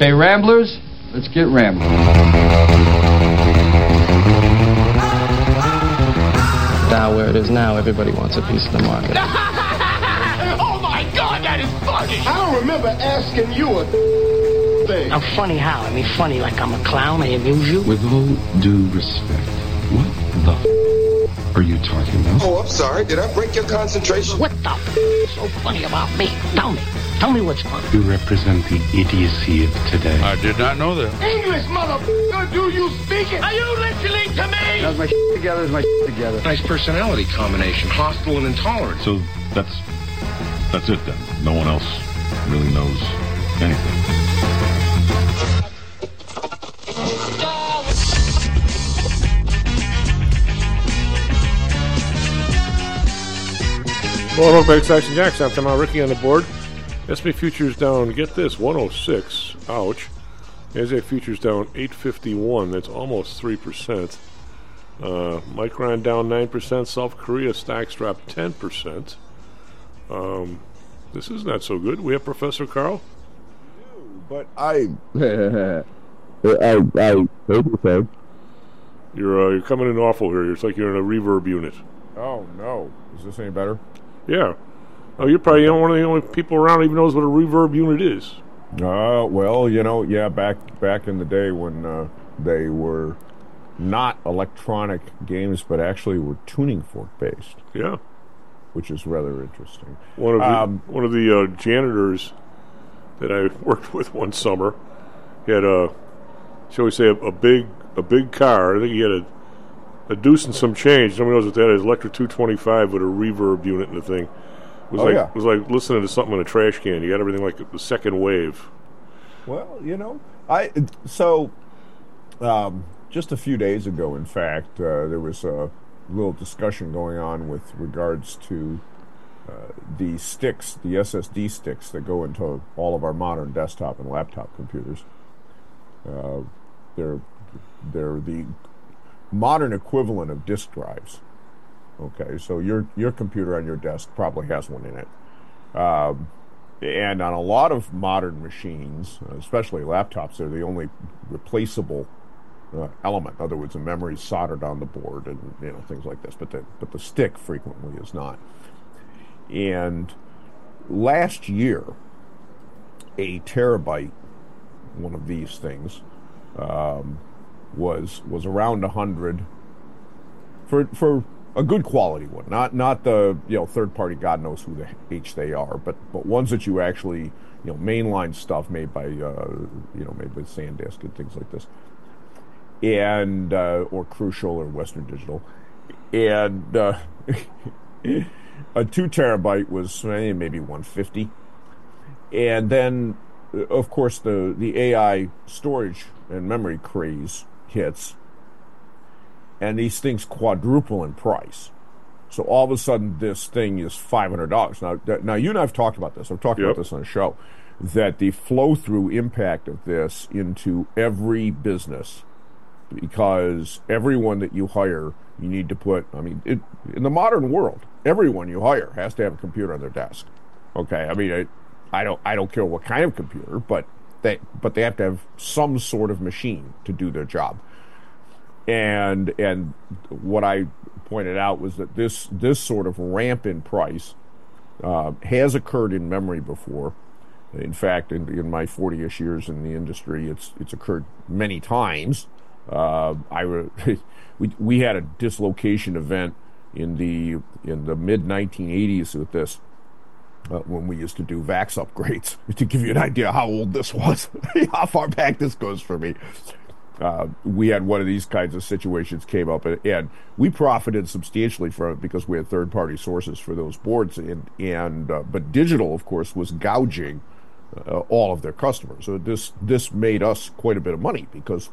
Okay, Ramblers, let's get rambling. Now where it is now, everybody wants a piece of the market. Oh my God, that is funny! I don't remember asking you a thing. I'm funny how? I mean funny like I'm a clown, I amuse you? With all due respect, what the are you talking about? Oh, I'm sorry. Did I break your concentration? What the is so funny about me? Tell me. Tell me what's funny. You represent the idiocy of today. I did not know that. English, motherfucker, do you speak it? Are you listening to me? How's my together? Is my together? Nice personality combination, hostile and intolerant. So that's it then. No one else really knows anything. Well, welcome back to Action Jacks. I'm talking Ricky on the board. S&P futures down, get this, 106. Ouch. NASDAQ futures down 851. That's almost 3%. Micron down 9%. South Korea stocks dropped 10%. This is not so good. We have Professor Carl. But I hope so. You're coming in awful here. It's like you're in a reverb unit. Oh no! Is this any better? Yeah. Oh, you're probably one of the only people around who even knows what a reverb unit is. Well, yeah, back in the day when they were not electronic games, but actually were tuning fork based. Yeah. Which is rather interesting. One of the janitors that I worked with one summer had shall we say, a big car. I think he had a deuce and some change. Nobody knows what that is. Electric 225 with a reverb unit in the thing. It was like listening to something in a trash can. You got everything like the second wave. Well, just a few days ago, in fact, there was a little discussion going on with regards to the sticks, the SSD sticks that go into all of our modern desktop and laptop computers. They're the modern equivalent of disk drives. Okay, so your computer on your desk probably has one in it. And on a lot of modern machines, especially laptops, they're the only replaceable element. In other words, the memory is soldered on the board and things like this. But the stick frequently is not. And last year, a terabyte, one of these things, was around 100 for a good quality one, not the third party, God knows who the H they are, but ones that you actually mainline stuff made by made by SanDisk and things like this, and or Crucial or Western Digital, and a 2 terabyte was maybe 150, and then of course the AI storage and memory craze hits. And these things quadruple in price. So all of a sudden, this thing is $500. Now you and I have talked about this. I've talked about this on the show, that the flow-through impact of this into every business, because everyone that you hire, you need to put, in the modern world, everyone you hire has to have a computer on their desk. Okay, I don't care what kind of computer, but they have to have some sort of machine to do their job. And what I pointed out was that this sort of ramp in price has occurred in memory before. In fact, in my 40-ish years in the industry, it's occurred many times. We had a dislocation event in the mid 1980s with this. When we used to do VAX upgrades, to give you an idea how old this was, how far back this goes for me. We had one of these kinds of situations came up, and we profited substantially from it because we had third-party sources for those boards, but Digital, of course, was gouging all of their customers. So this made us quite a bit of money because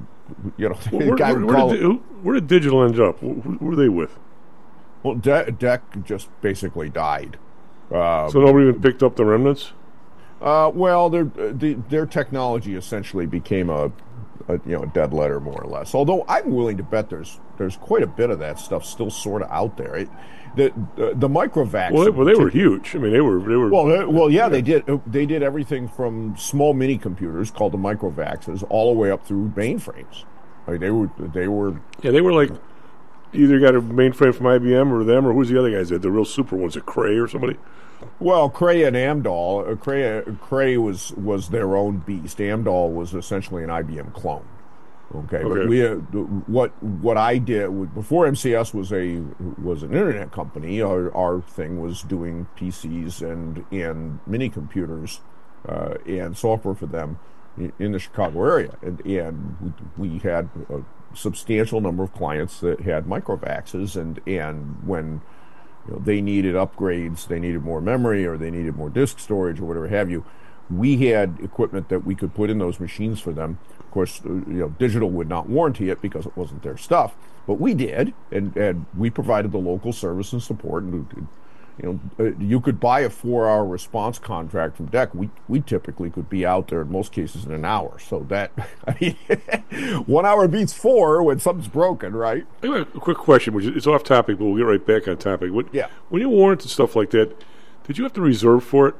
where did Digital end up? Who were they with? Well, DEC just basically died. So nobody even picked up the remnants? Well, their technology essentially became a a dead letter more or less. Although I'm willing to bet there's quite a bit of that stuff still sort of out there. The Microvacs. Well, they were huge. I mean, they were. They did everything from small mini computers called the Microvacs all the way up through mainframes. Like they were. Yeah, they were like either got a mainframe from IBM or them, or who's the other guys? The real super ones, at Cray or somebody. Well, Cray and Amdahl. Cray was their own beast. Amdahl was essentially an IBM clone. Okay. But what I did before MCS was an internet company. Our thing was doing PCs and mini computers and software for them in the Chicago area, and we had a substantial number of clients that had Microvaxes, and when they needed upgrades, they needed more memory, or they needed more disk storage, or whatever have you, we had equipment that we could put in those machines for them. Of course, Digital would not warranty it because it wasn't their stuff, but we did, and we provided the local service and support. And you could buy a 4-hour response contract from DEC. We typically could be out there in most cases in an hour. So that 1 hour beats 4 when something's broken, right? I have a quick question, which is off topic, but we'll get right back on topic. When you warranted stuff like that, did you have to reserve for it?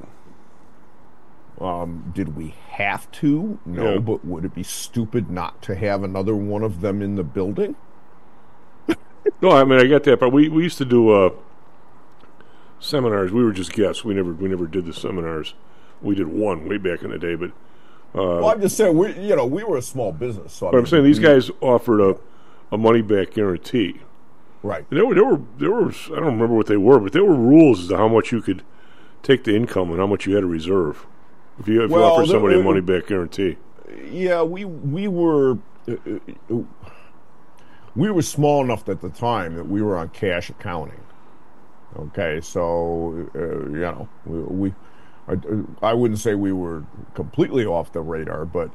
Did we have to? No, yeah. But would it be stupid not to have another one of them in the building? No, I mean, I get that, but we used to do seminars. We were just guests. We never did the seminars. We did one way back in the day, but well, I'm just saying we were a small business. So I'm saying these guys offered a money back guarantee, right? And there were I don't remember what they were, but there were rules as to how much you could take the income and how much you had to reserve if you offered somebody a money back guarantee. Yeah, we were small enough at the time that we were on cash accounting. Okay, so I wouldn't say we were completely off the radar, but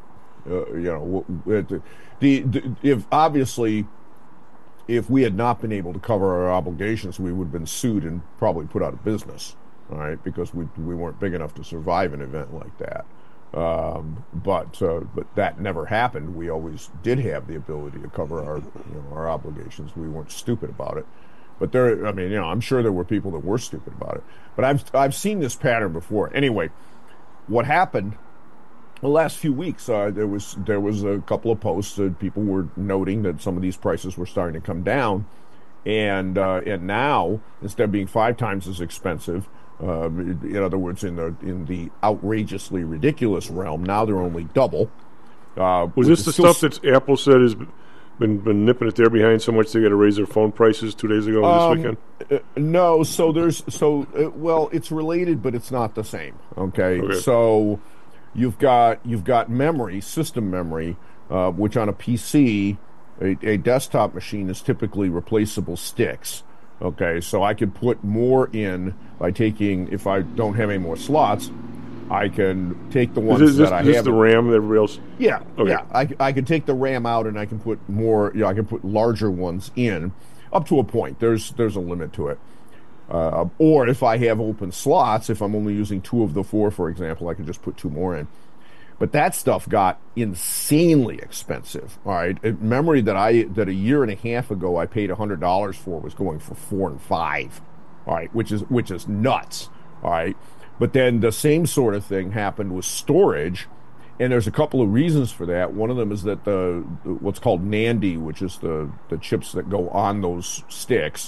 if we had not been able to cover our obligations, we would have been sued and probably put out of business. All right, because we weren't big enough to survive an event like that. But that never happened. We always did have the ability to cover our obligations. We weren't stupid about it. But I'm sure there were people that were stupid about it. But I've seen this pattern before. Anyway, what happened the last few weeks? There was a couple of posts that people were noting that some of these prices were starting to come down, and now instead of being 5 times as expensive, in other words, in the outrageously ridiculous realm, now they're only double. Was this the stuff that Apple said has been nipping at their behind so much they got to raise their phone prices 2 days ago this weekend? No, it's related, but it's not the same. Okay. So you've got memory, system memory, which on a PC, a desktop machine is typically replaceable sticks. Okay, so I could put more in by taking, if I don't have any more slots, I can take the ones that I have. Is this the RAM that everybody else? Yeah, okay. Yeah. I can take the RAM out and I can put more. I can put larger ones in, up to a point. There's a limit to it. Or if I have open slots, if I'm only using 2 of the 4, for example, I can just put 2 more in. But that stuff got insanely expensive. All right, memory that a year and a half ago I paid $100 for was going for $4 and $5. All right, which is nuts. All right, but then the same sort of thing happened with storage, and there's a couple of reasons for that. One of them is that the what's called NAND, which is the chips that go on those sticks,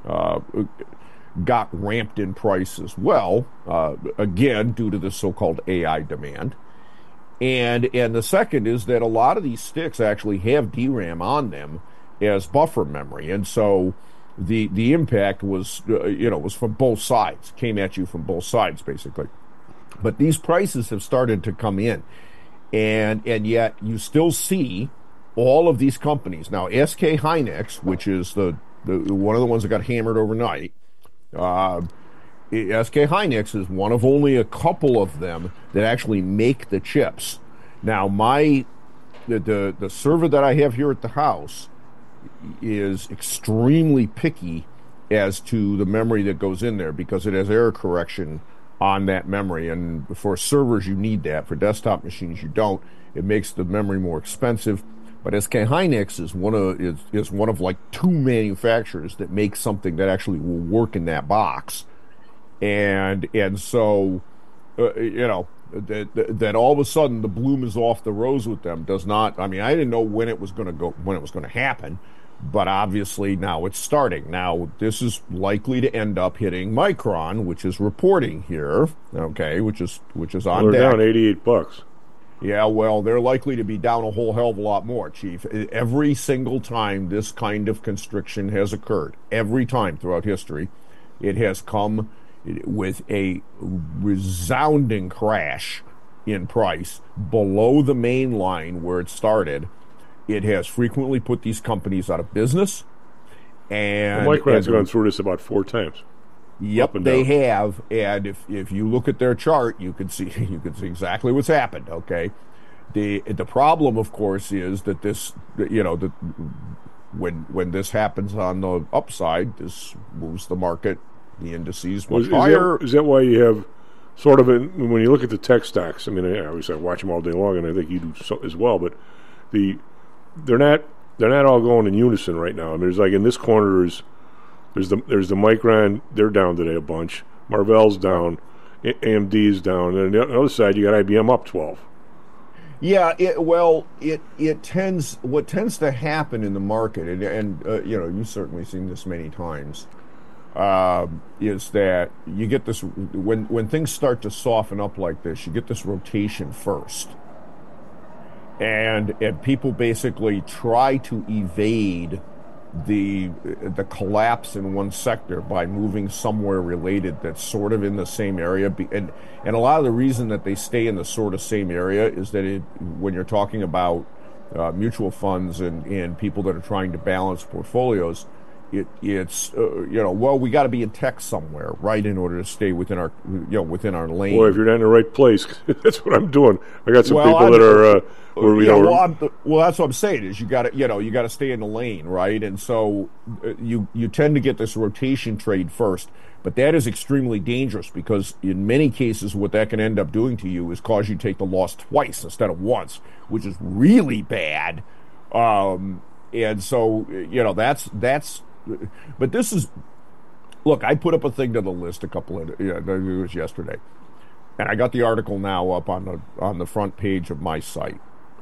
got ramped in price as well. Again, due to the so-called AI demand. And the second is that a lot of these sticks actually have DRAM on them as buffer memory, and so the impact was was from both sides, came at you from both sides basically. But these prices have started to come in, and yet you still see all of these companies now. SK Hynix, which is the one of the ones that got hammered overnight. SK Hynix is one of only a couple of them that actually make the chips. Now, the server that I have here at the house is extremely picky as to the memory that goes in there because it has error correction on that memory. And for servers, you need that. For desktop machines, you don't. It makes the memory more expensive. But SK Hynix is one of like two manufacturers that make something that actually will work in that box, and so that all of a sudden the bloom is off the rose with them does not. I mean, I didn't know when it was going to happen, but obviously now it's starting. Now this is likely to end up hitting Micron, which is reporting here, okay, which is on they're deck. down $88. Yeah, well, they're likely to be down a whole hell of a lot more, Chief. Every single time this kind of constriction has occurred, every time throughout history, it has come with a resounding crash in price below the main line where it started. It has frequently put these companies out of business. And Micron's gone through this about 4 times. Yep, they have, and if you look at their chart, you can see exactly what's happened. Okay, the problem, of course, is that this, when this happens on the upside, this moves the market, the indices much higher. Is that why you have sort of when you look at the tech stocks? I mean, I watch them all day long, and I think you do so as well. But they're not all going in unison right now. I mean, there's like in this corner There's the Micron, they're down today a bunch. Marvell's down, AMD's down, and on the other side you got IBM up 12. Yeah, what tends to happen in the market, and you've certainly seen this many times, is that you get this when things start to soften up like this, you get this rotation first, and people basically try to evade the collapse in one sector by moving somewhere related that's sort of in the same area, and a lot of the reason that they stay in the sort of same area is that when you're talking about mutual funds and people that are trying to balance portfolios, it's we got to be in tech somewhere, right, in order to stay within our lane. Well, if you're not in the right place, that's what I'm doing. I got some people that are well, that's what I'm saying is you got to stay in the lane, right? And so you tend to get this rotation trade first, but that is extremely dangerous because in many cases what that can end up doing to you is cause you to take the loss twice instead of once, which is really bad. And so that's. But this is, look, I put up a thing to the list it was yesterday, and I got the article now up on the front page of my site.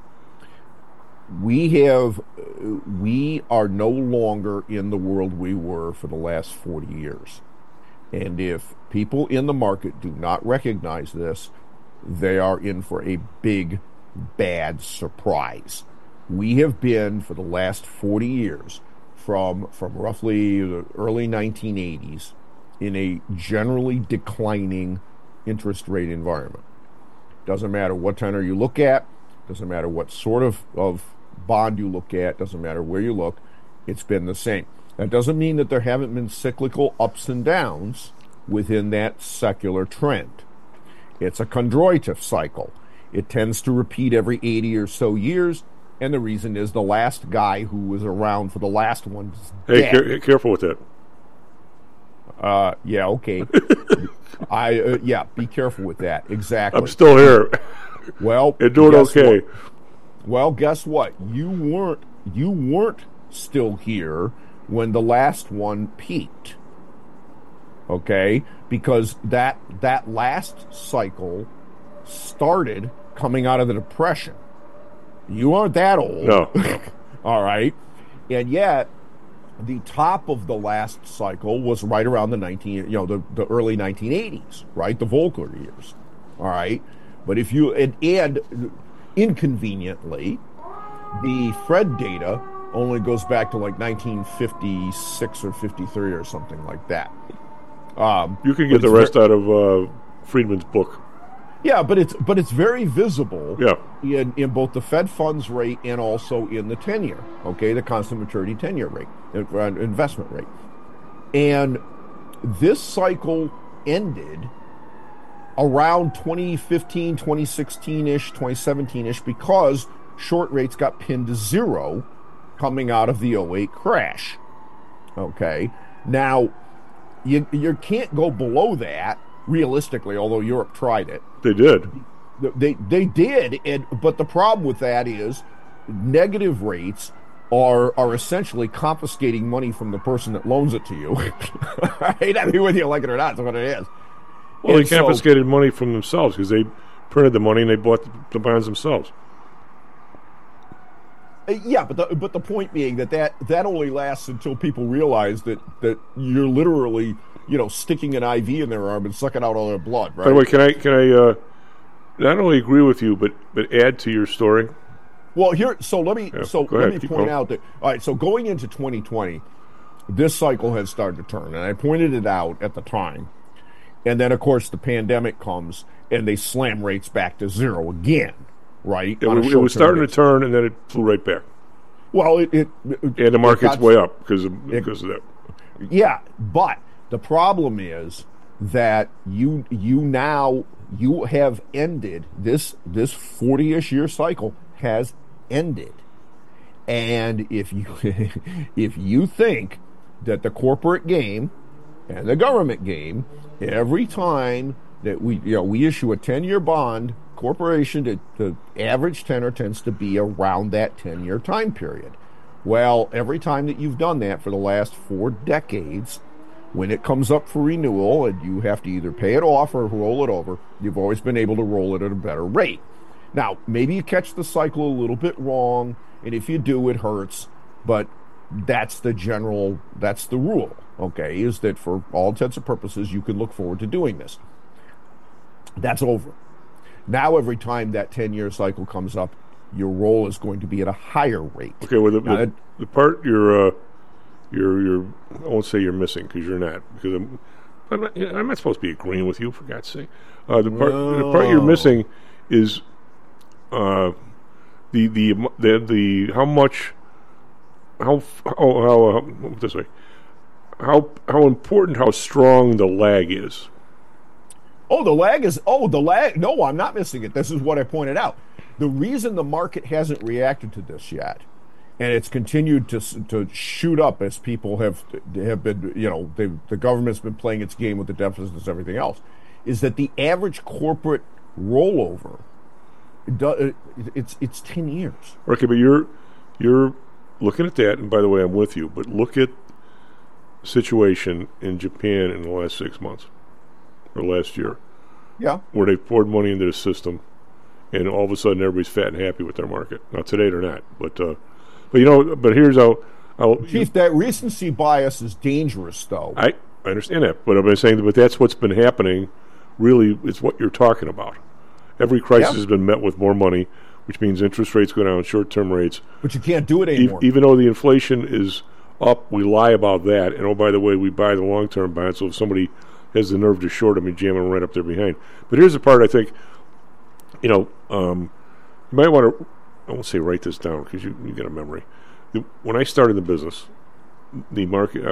We are no longer in the world we were for the last 40 years. And if people in the market do not recognize this, they are in for a big, bad surprise. We have been, for the last 40 years, from roughly the early 1980s, in a generally declining interest rate environment. Doesn't matter what tenor you look at, doesn't matter what sort of bond you look at, doesn't matter where you look, it's been the same. That doesn't mean that there haven't been cyclical ups and downs within that secular trend. It's a chondroitive cycle. It tends to repeat every 80 or so years, and the reason is the last guy who was around for the last one is dead. Careful with that. Yeah, okay. Be careful with that. Exactly. I'm still here. Well, you're doing okay. What? Well, guess what? You weren't still here when the last one peaked. Okay? Because that last cycle started coming out of the Depression. You aren't that old. No. All right. And yet, the top of the last cycle was right around the early 1980s, right? The Volcker years. All right. But if you and inconveniently, the Fred data only goes back to like 1956 or 53 or something like that. You can get the rest out of Friedman's book. Yeah, but it's very visible. Yeah. In both the Fed funds rate and also in the 10-year, okay, the constant maturity 10-year rate, investment rate. And this cycle ended around 2015, 2016-ish, 2017-ish because short rates got pinned to zero coming out of the 2008 crash. Okay. Now, you can't go below that realistically, although Europe tried it. They did. They did, but the problem with that is negative rates are essentially confiscating money from the person that loans it to you. Right? I mean, whether you like it or not, that's what it is. Well, they confiscated money from themselves because they printed the money and they bought the bonds themselves. Yeah, but the point being that only lasts until people realize that you're literally, sticking an IV in their arm and sucking out all their blood. Right? By the way, can I not only agree with you but add to your story? Well, let me point out that, all right, so going into 2020, this cycle has started to turn, and I pointed it out at the time. And then, of course, the pandemic comes, and they slam rates back to zero again, right? It was starting to turn, and then it flew right back. Well, and the market's way up because of that. Yeah, but the problem is that you have ended this 40-ish year cycle has ended. And if you think that the corporate game and the government game, every time that we issue a 10-year bond, corporation, the average tenor tends to be around that 10-year time period. Well, every time that you've done that for the last 4 decades, when it comes up for renewal and you have to either pay it off or roll it over, you've always been able to roll it at a better rate. Now, maybe you catch the cycle a little bit wrong, and if you do, it hurts, but that's the rule, okay, is that for all intents and purposes, you can look forward to doing this. That's over. Now, every time that 10-year cycle comes up, your roll is going to be at a higher rate. Okay, well, the part you're I won't say you're missing because you're not, because I'm not supposed to be agreeing with you, for God's sake. The part you're missing is how important, how strong the lag is. The lag. No, I'm not missing it. This is what I pointed out. The reason the market hasn't reacted to this yet, and it's continued to shoot up as people have been, the government's been playing its game with the deficits and everything else, is that the average corporate rollover, it's 10 years. Okay, but you're looking at that, and by the way, I'm with you, but look at the situation in Japan in the last 6 months, or last year. Yeah. Where they poured money into the system, and all of a sudden everybody's fat and happy with their market. Now, today they're not, but here's how Chief, that recency bias is dangerous, though. I understand that, but I've been saying that, but that's what's been happening. Really, it's what you're talking about. Every crisis has been met with more money, which means interest rates go down, short-term rates. But you can't do it anymore. Even though the inflation is up, we lie about that. And, oh, by the way, we buy the long-term bonds, so if somebody has the nerve to short them, you jam them right up there behind. But here's the part I think, you might want to, I won't say write this down because you get a memory. When I started the business, the market,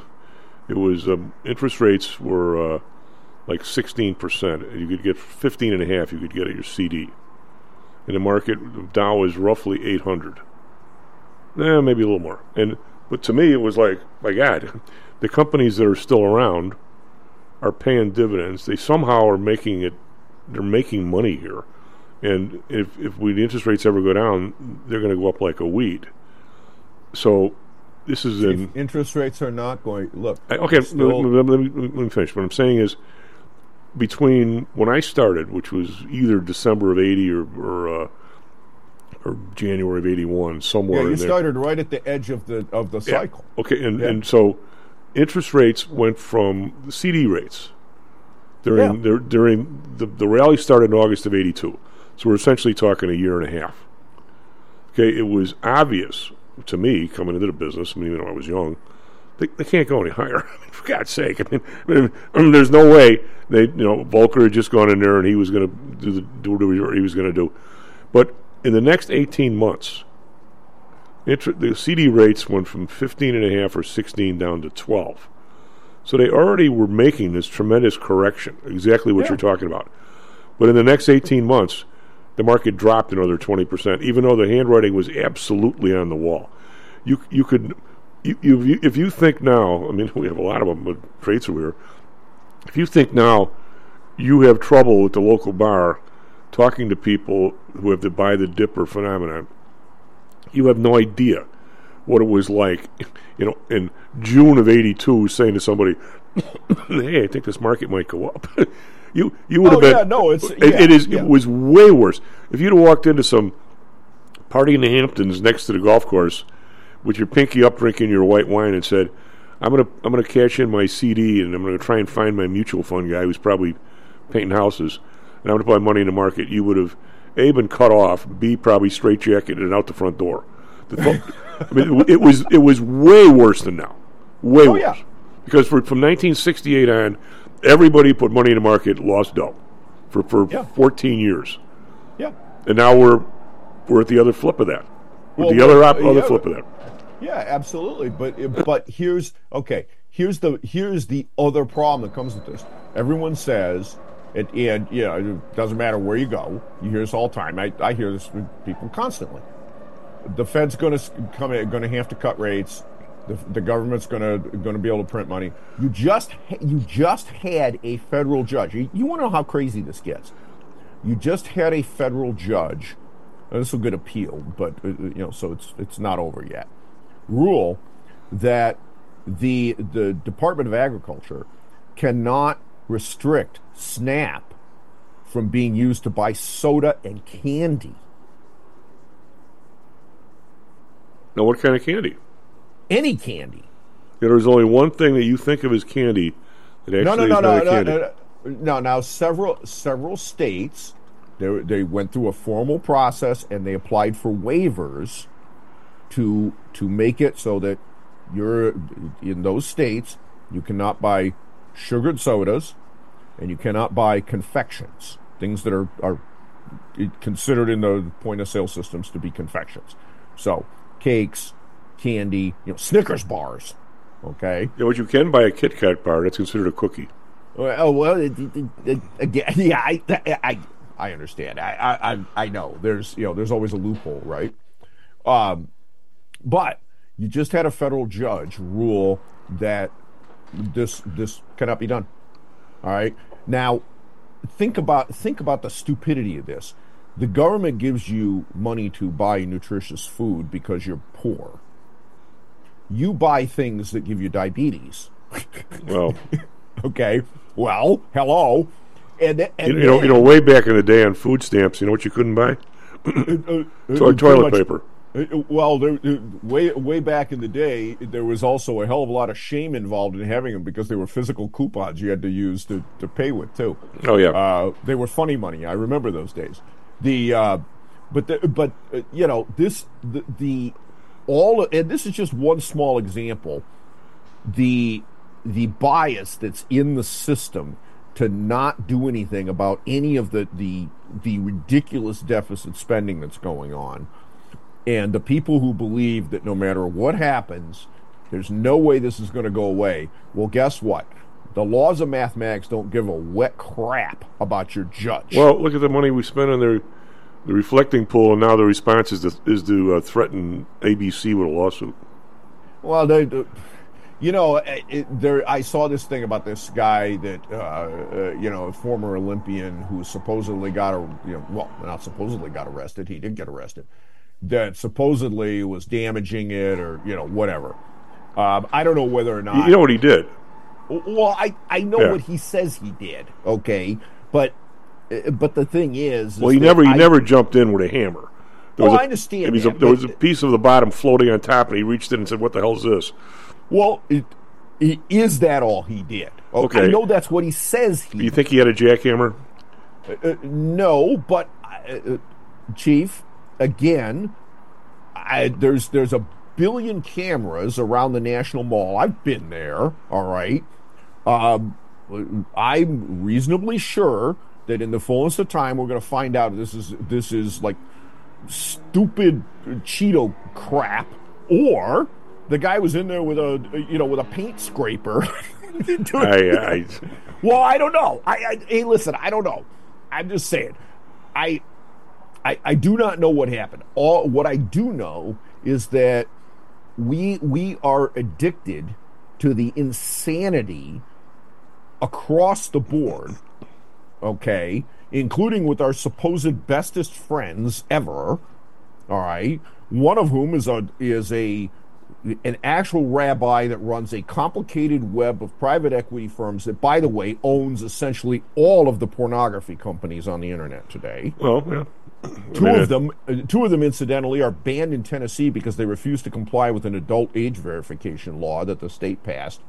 interest rates were like 16%. You could get 15.5%. You could get at your CD. And the market, Dow is roughly 800. Maybe a little more. But to me, it was like, my God, the companies that are still around are paying dividends. They somehow are making it. They're making money here. And if the interest rates ever go down, they're going to go up like a weed. So this is interest rates are not going. Look, okay. Let me finish. What I'm saying is, between when I started, which was either December of '80 or January of '81, somewhere. Yeah, you in there. started right at the edge of the cycle. Okay, and so interest rates went from the CD rates during the rally started in August of '82. So we're essentially talking a year and a half. Okay, it was obvious to me coming into the business. Even though I was young, they can't go any higher. For God's sake! There's no way Volcker had just gone in there and he was going to do what he was going to do. But in the next 18 months, the CD rates went from 15.5 or 16 down to 12. So they already were making this tremendous correction, exactly what you're talking about. But in the next 18 months, the market dropped another 20%, even though the handwriting was absolutely on the wall. If you think now, we have a lot of them, but trades are here. If you think now you have trouble with the local bar talking to people who have the buy the dipper phenomenon, You have no idea what it was like, in June of '82, saying to somebody, "Hey, I think this market might go up." you would have been. Yeah, no, It was way worse. If you'd have walked into some party in the Hamptons next to the golf course with your pinky up, drinking your white wine, and said, "I'm gonna cash in my CD, and I'm gonna try and find my mutual fund guy who's probably painting houses, and I'm gonna put my money in the market," you would have A, been cut off, B, probably straitjacketed and out the front door. It was way worse than now. Way worse. Yeah. Because from 1968 on, everybody put money in the market, lost dough for 14 years. Yeah. And now we're at the other flip of that. Other flip of that. Yeah, absolutely. But here's the other problem that comes with this. Everyone says, and it doesn't matter where you go. You hear this all the time. I hear this with people constantly. The Fed's going to have to cut rates. The government's going to be able to print money. You just had a federal judge. You want to know how crazy this gets? You just had a federal judge. This will get appealed, but so it's not over yet. Rule that the Department of Agriculture cannot restrict SNAP from being used to buy soda and candy. Now, what kind of candy? Any candy. There's only one thing that you think of as candy that actually is not candy. No. Now, several states, they went through a formal process and they applied for waivers to make it so that you're in those states. You cannot buy sugared sodas, and you cannot buy confections, things that are considered in the point-of-sale systems to be confections. So, cakes, candy, Snickers bars, okay? Yeah, but you can buy a Kit Kat bar. That's considered a cookie. Again, yeah, I understand. I know. There's always a loophole, right? But you just had a federal judge rule that this cannot be done. All right. Now, think about the stupidity of this. The government gives you money to buy nutritious food because you're poor. You buy things that give you diabetes. Well, okay. Well, hello. And way back in the day on food stamps, you know what you couldn't buy? Toilet paper. Well, way back in the day, there was also a hell of a lot of shame involved in having them because they were physical coupons you had to use to pay with too. Oh yeah, they were funny money. I remember those days. And this is just one small example. The bias that's in the system to not do anything about any of the ridiculous deficit spending that's going on. And the people who believe that no matter what happens, there's no way this is going to go away. Well, guess what? The laws of mathematics don't give a wet crap about your judge. Well, look at the money we spent on the reflecting pool, and now the response is to threaten ABC with a lawsuit. Well, I saw this thing about this guy that, a former Olympian who supposedly not supposedly got arrested. He did get arrested. That supposedly was damaging it or, whatever. I don't know whether or not... You know what he did? Well, I know what he says he did, okay? But the thing is... Well, he never jumped in with a hammer. I understand that. There was a piece of the bottom floating on top, and he reached in and said, "What the hell is this?" Well, is that all he did? Okay. I know that's what he says he did. You think he had a jackhammer? No, but, Chief... Again, there's a billion cameras around the National Mall. I've been there, all right. I'm reasonably sure that in the fullness of time we're going to find out this is like stupid Cheeto crap, or the guy was in there with a paint scraper. Well, I don't know. Hey, listen, I don't know. I'm just saying. I do not know what happened. What I do know is that we are addicted to the insanity across the board, okay, including with our supposed bestest friends ever, All right, one of whom is an actual rabbi that runs a complicated web of private equity firms that, by the way, owns essentially all of the pornography companies on the internet today. Well, yeah. Two of them, incidentally, are banned in Tennessee because they refuse to comply with an adult age verification law that the state passed.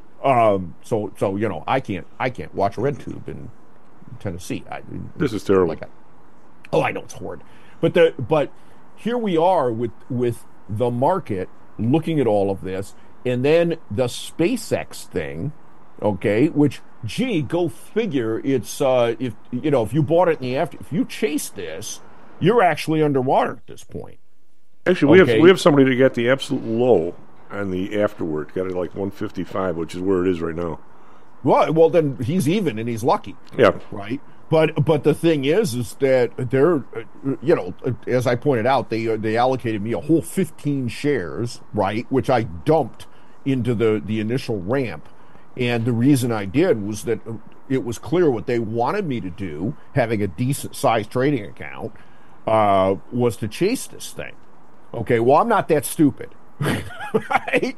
So you know, I can't watch RedTube in Tennessee. This is terrible. I know it's horrid, but here we are with the market looking at all of this, and then the SpaceX thing, okay, which, gee, go figure, it's if you bought it if you chase this, you're actually underwater at this point. Actually, we have somebody that got the absolute low on the afterward, got it like 155, which is where it is right now. Well, then he's even and he's lucky. Yeah, right. But the thing is that they're, as I pointed out, they allocated me a whole 15 shares, right, which I dumped into the initial ramp. And the reason I did was that it was clear what they wanted me to do, having a decent-sized trading account, was to chase this thing. Okay, well, I'm not that stupid. Right?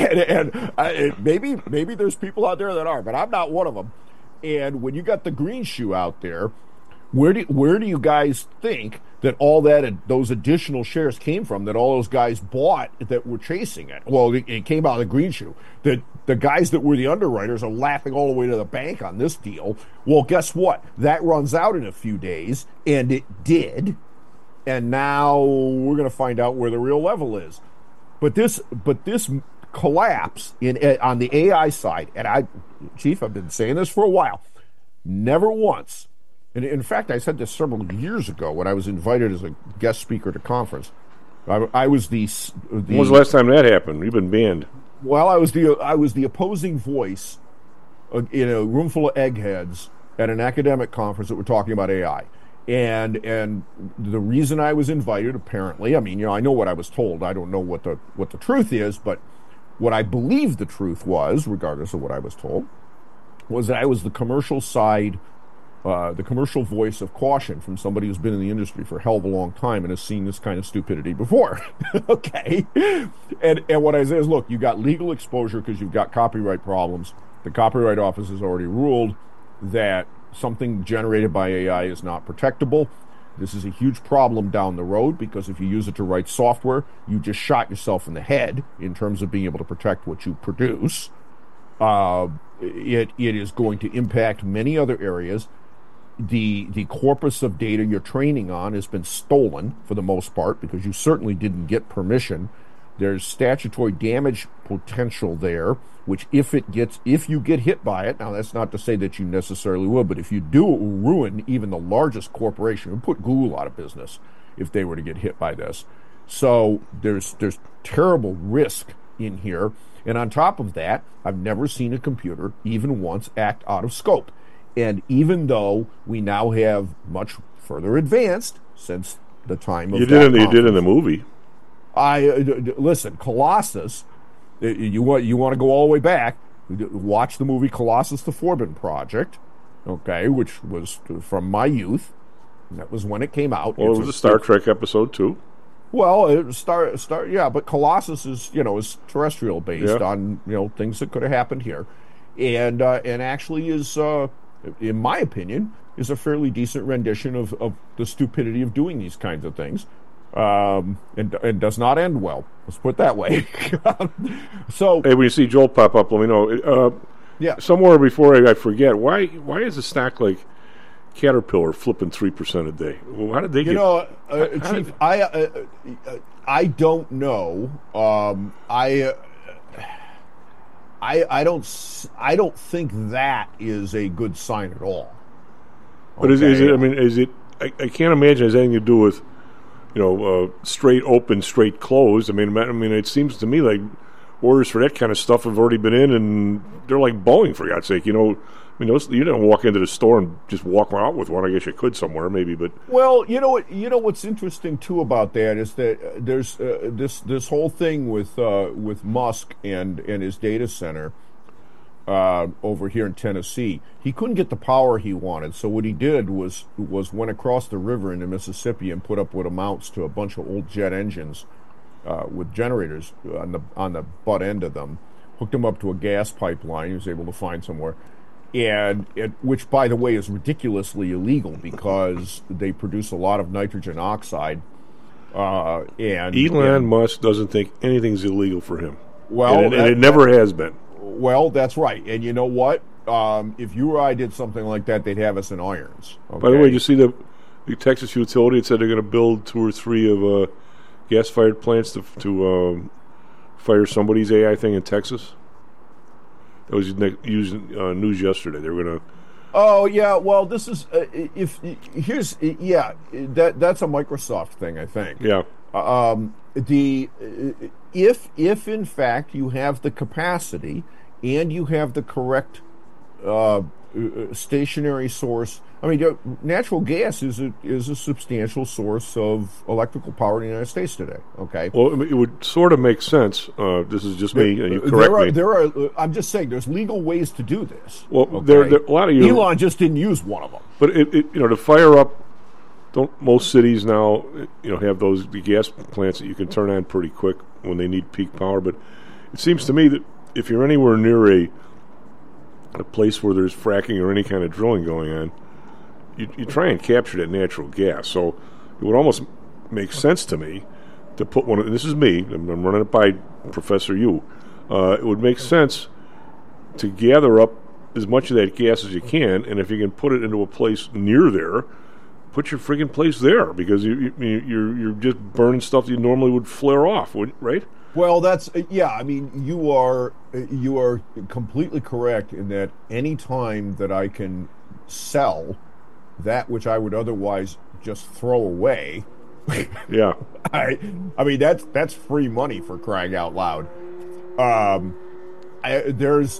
And maybe there's people out there that are, but I'm not one of them. And when you got the green shoe out there, where do you guys think that all those additional shares came from? That all those guys bought that were chasing it? Well, it came out of the green shoe. That the guys that were the underwriters are laughing all the way to the bank on this deal. Well, guess what? That runs out in a few days, and it did. And now we're going to find out where the real level is. But this collapse on the AI side, and Chief, I've been saying this for a while, never once, and in fact, I said this several years ago when I was invited as a guest speaker at a conference. I was the when was the last time that happened? You've been banned. Well, I was the opposing voice in a room full of eggheads at an academic conference that were talking about AI. And the reason I was invited, apparently, I mean, I know what I was told. I don't know what the truth is, but what I believe the truth was, regardless of what I was told, was that I was the commercial side, the commercial voice of caution from somebody who's been in the industry for a hell of a long time and has seen this kind of stupidity before. Okay? And what I say is, look, you got legal exposure because you've got copyright problems. The Copyright Office has already ruled that something generated by AI is not protectable. This is a huge problem down the road because if you use it to write software, you just shot yourself in the head in terms of being able to protect what you produce. It is going to impact many other areas. The corpus of data you're training on has been stolen for the most part because you certainly didn't get permission. There's statutory damage potential there, which if you get hit by it, now that's not to say that you necessarily will, but if you do, it will ruin even the largest corporation. It would put Google out of business if they were to get hit by this. So there's terrible risk in here. And on top of that, I've never seen a computer even once act out of scope. And even though we now have much further advanced since the time of you did in the movie. Listen, Colossus. You want to go all the way back? Watch the movie Colossus: The Forbidden Project, okay, which was from my youth. That was when it came out. Well, it was a Star Trek episode too. Well, yeah, but Colossus is terrestrial based on things that could have happened here, and actually is, in my opinion, is a fairly decent rendition of the stupidity of doing these kinds of things. And does not end well. Let's put it that way. So, hey, when you see Joel pop up, let me know. Yeah. Somewhere before I forget, why is a stock like Caterpillar flipping 3% a day? Well, how did they get? Chief, I don't know. I don't think that is a good sign at all. But is it? I mean, is it? I can't imagine it has anything to do with straight open, straight closed. I mean, it seems to me like orders for that kind of stuff have already been in, and they're like Boeing, for God's sake. You don't walk into the store and just walk out with one. I guess you could somewhere, maybe, but well, what's interesting too about that is that there's this whole thing with Musk and his data center. over here in Tennessee. He couldn't get the power he wanted, so what he did was went across the river into Mississippi and put up what amounts to a bunch of old jet engines with generators on the butt end of them, hooked them up to a gas pipeline he was able to find somewhere, and which, by the way, is ridiculously illegal because they produce a lot of nitrogen oxide. And Elon Musk doesn't think anything's illegal for him. Well, and it never has been. Well, that's right. And you know what? If you or I did something like that, they'd have us in irons. Okay? By the way, did you see the Texas utility? It said they're going to build 2 or 3 of gas-fired plants to fire somebody's AI thing in Texas. That was news yesterday. They were going to. Oh yeah, well, this is that's a Microsoft thing, I think. Yeah. If in fact you have the capacity and you have the correct stationary source, I mean, natural gas is a substantial source of electrical power in the United States today. Okay. Well, it would sort of make sense. This is just me, and you correct me. I'm just saying, there's legal ways to do this. Well, okay? there a lot of you. Elon just didn't use one of them. But to fire up, don't most cities now have the gas plants that you can turn on pretty quick when they need peak power? But it seems to me that if you're anywhere near a place where there's fracking or any kind of drilling going on, you try and capture that natural gas. So it would almost make sense to me to put one. This is me. I'm running it by Professor Yu. It would make sense to gather up as much of that gas as you can, and if you can put it into a place near there, put your friggin' place there, because you're just burning stuff that you normally would flare off, right? Well, that's I mean, you are completely correct in that any time that I can sell that which I would otherwise just throw away. Yeah. I mean, that's free money, for crying out loud. There is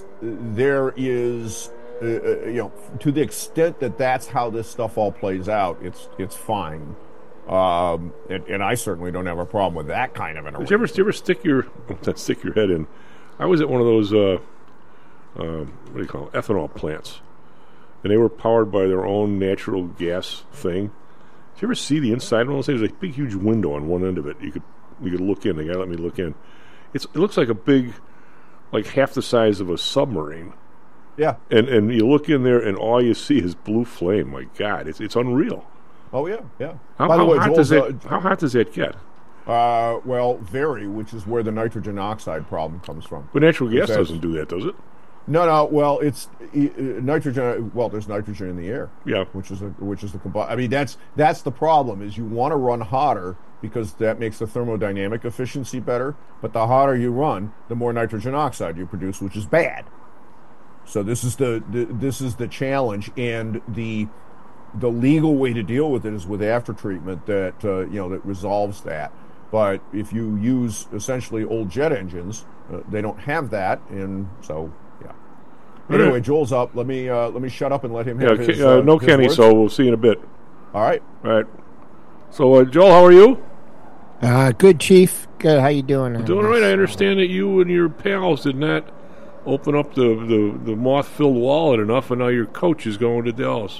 to the extent that that's how this stuff all plays out, it's fine. And I certainly don't have a problem with that kind of an arrangement. Did you ever stick your head in? I was at one of those what do you call it, ethanol plants, and they were powered by their own natural gas thing. Did you ever see the inside of one of those things? There's a big, huge window on one end of it. You could look in. The guy let me look in. It looks like a big, like half the size of a submarine. Yeah. And you look in there, and all you see is blue flame. My God, it's unreal. Oh yeah, yeah. How hot does that get? Well, very, which is where the nitrogen oxide problem comes from. But natural gas doesn't do that, does it? No. Well, it's nitrogen. Well, there's nitrogen in the air. Yeah. Which is the combustion. I mean, that's the problem. Is you want to run hotter because that makes the thermodynamic efficiency better. But the hotter you run, the more nitrogen oxide you produce, which is bad. So this is the challenge, and the legal way to deal with it is with after treatment that that resolves that. But if you use essentially old jet engines, they don't have that, and so yeah. Anyway, Joel's up. Let me shut up and let him have his. No, his Kenny. words. So we'll see you in a bit. All right. So Joel, how are you? Good, Chief. Good. How you doing? Doing all right. I understand that you and your pals did not open up the moth-filled wallet enough, and now your coach is going to Dallas.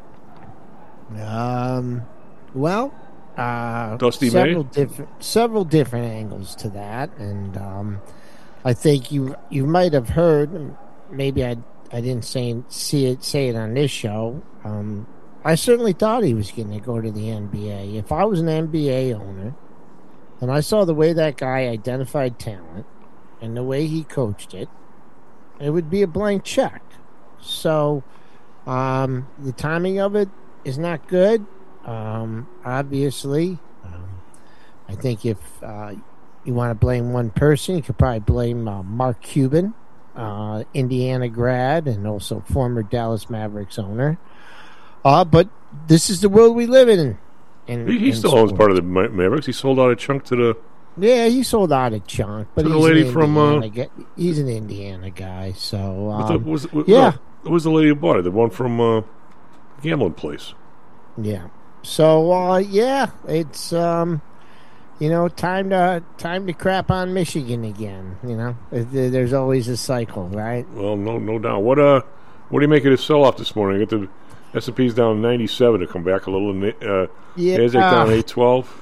Well, Dusty several different angles to that, and I think you might have heard. Maybe I didn't say it on this show. I certainly thought he was going to go to the NBA. If I was an NBA owner, and I saw the way that guy identified talent and the way he coached it, it would be a blank check. So the timing of it is not good. Obviously, I think if you want to blame one person, you could probably blame Mark Cuban, Indiana grad, and also former Dallas Mavericks owner. But this is the world we live in. He still owns part of the Mavericks. He sold out a chunk to the. Yeah, he sold out a chunk, but he's the lady from. He's an Indiana guy, so what was the lady who bought it? The one from gambling place. Yeah. So it's time to crap on Michigan again. There's always a cycle, right? Well, no doubt. What do you make of the sell-off this morning? I got the S&P's down 97 to come back a little. Nasdaq down 812.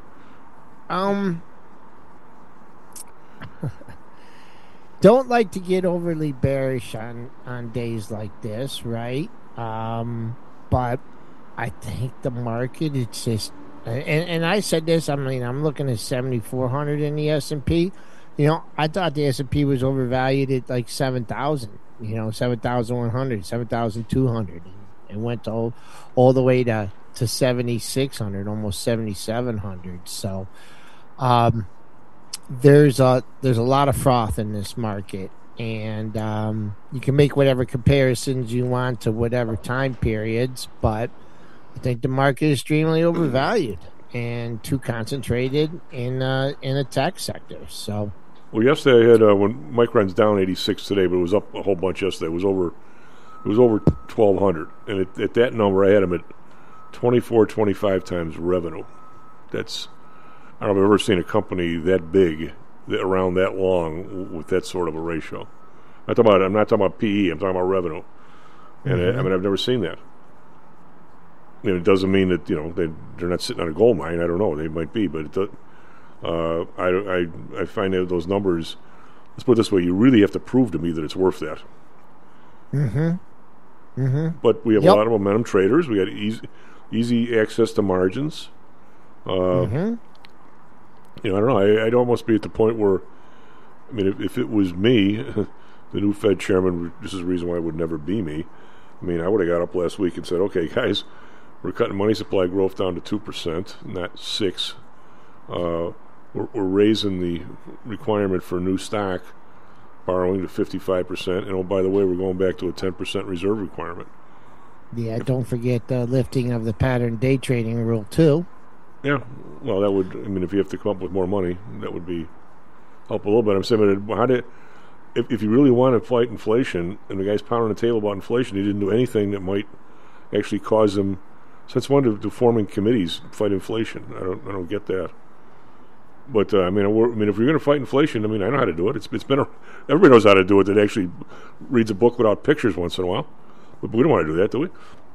Don't like to get overly bearish on days like this, right? But I think the market, it's just, and I said this, I'm looking at 7,400 in the S&P. I thought the S&P was overvalued at like 7,000, 7,100, 7,200. It went all the way to 7,600, almost 7,700. So, there's a lot of froth in this market, and you can make whatever comparisons you want to whatever time periods, but I think the market is extremely overvalued and too concentrated in a tech sector. So, well, yesterday I had when Micron's down 86 today, but it was up a whole bunch yesterday. It was over 1,200, and at that number I had them at 25 times revenue. That's, I don't know if I've ever seen a company that big, around that long, with that sort of a ratio. I'm not talking about PE. I'm talking about revenue, and I've never seen that. It doesn't mean that they're not sitting on a gold mine. I don't know. They might be, but I find that those numbers. Let's put it this way: you really have to prove to me that it's worth that. But we have a lot of momentum traders. We got easy access to margins. I don't know. I'd almost be at the point where, if it was me, the new Fed chairman, this is the reason why it would never be me. I would have got up last week and said, okay, guys, we're cutting money supply growth down to 2%, not 6%. We're raising the requirement for new stock borrowing to 55%. And, by the way, we're going back to a 10% reserve requirement. Yeah, don't forget the lifting of the pattern day trading rule, too. Yeah, well, that would, if you have to come up with more money, that would help a little bit. I'm saying, if you really want to fight inflation, and the guy's pounding the table about inflation, he didn't do anything that might actually cause them. Since when do forming committees fight inflation? I don't get that. But if you're going to fight inflation, I know how to do it. It's been everybody knows how to do it. That actually reads a book without pictures once in a while. But we don't want to do that, do we?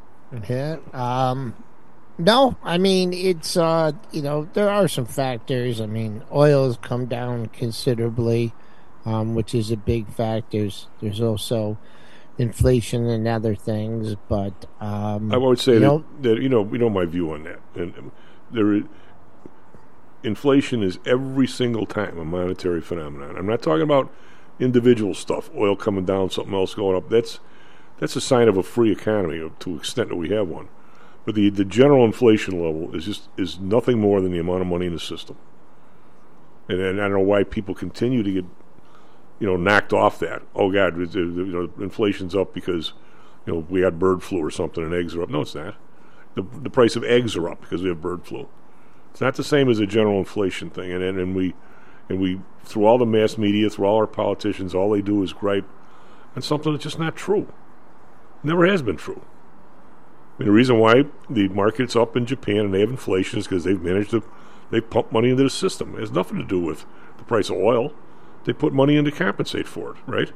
Yeah. No, it's, there are some factors. Oil has come down considerably, which is a big factor. There's also inflation and other things, but... I would say that my view on that. And inflation is every single time a monetary phenomenon. I'm not talking about individual stuff, oil coming down, something else going up. That's a sign of a free economy to the extent that we have one. But the general inflation level is nothing more than the amount of money in the system. And I don't know why people continue to get, knocked off that. Oh, God, inflation's up because, we had bird flu or something and eggs are up. No, it's not. The price of eggs are up because we have bird flu. It's not the same as a general inflation thing. And we through all the mass media, through all our politicians, all they do is gripe on something that's just not true. Never has been true. The reason why the market's up in Japan and they have inflation is because they pump money into the system. It has nothing to do with the price of oil. They put money in to compensate for it, right?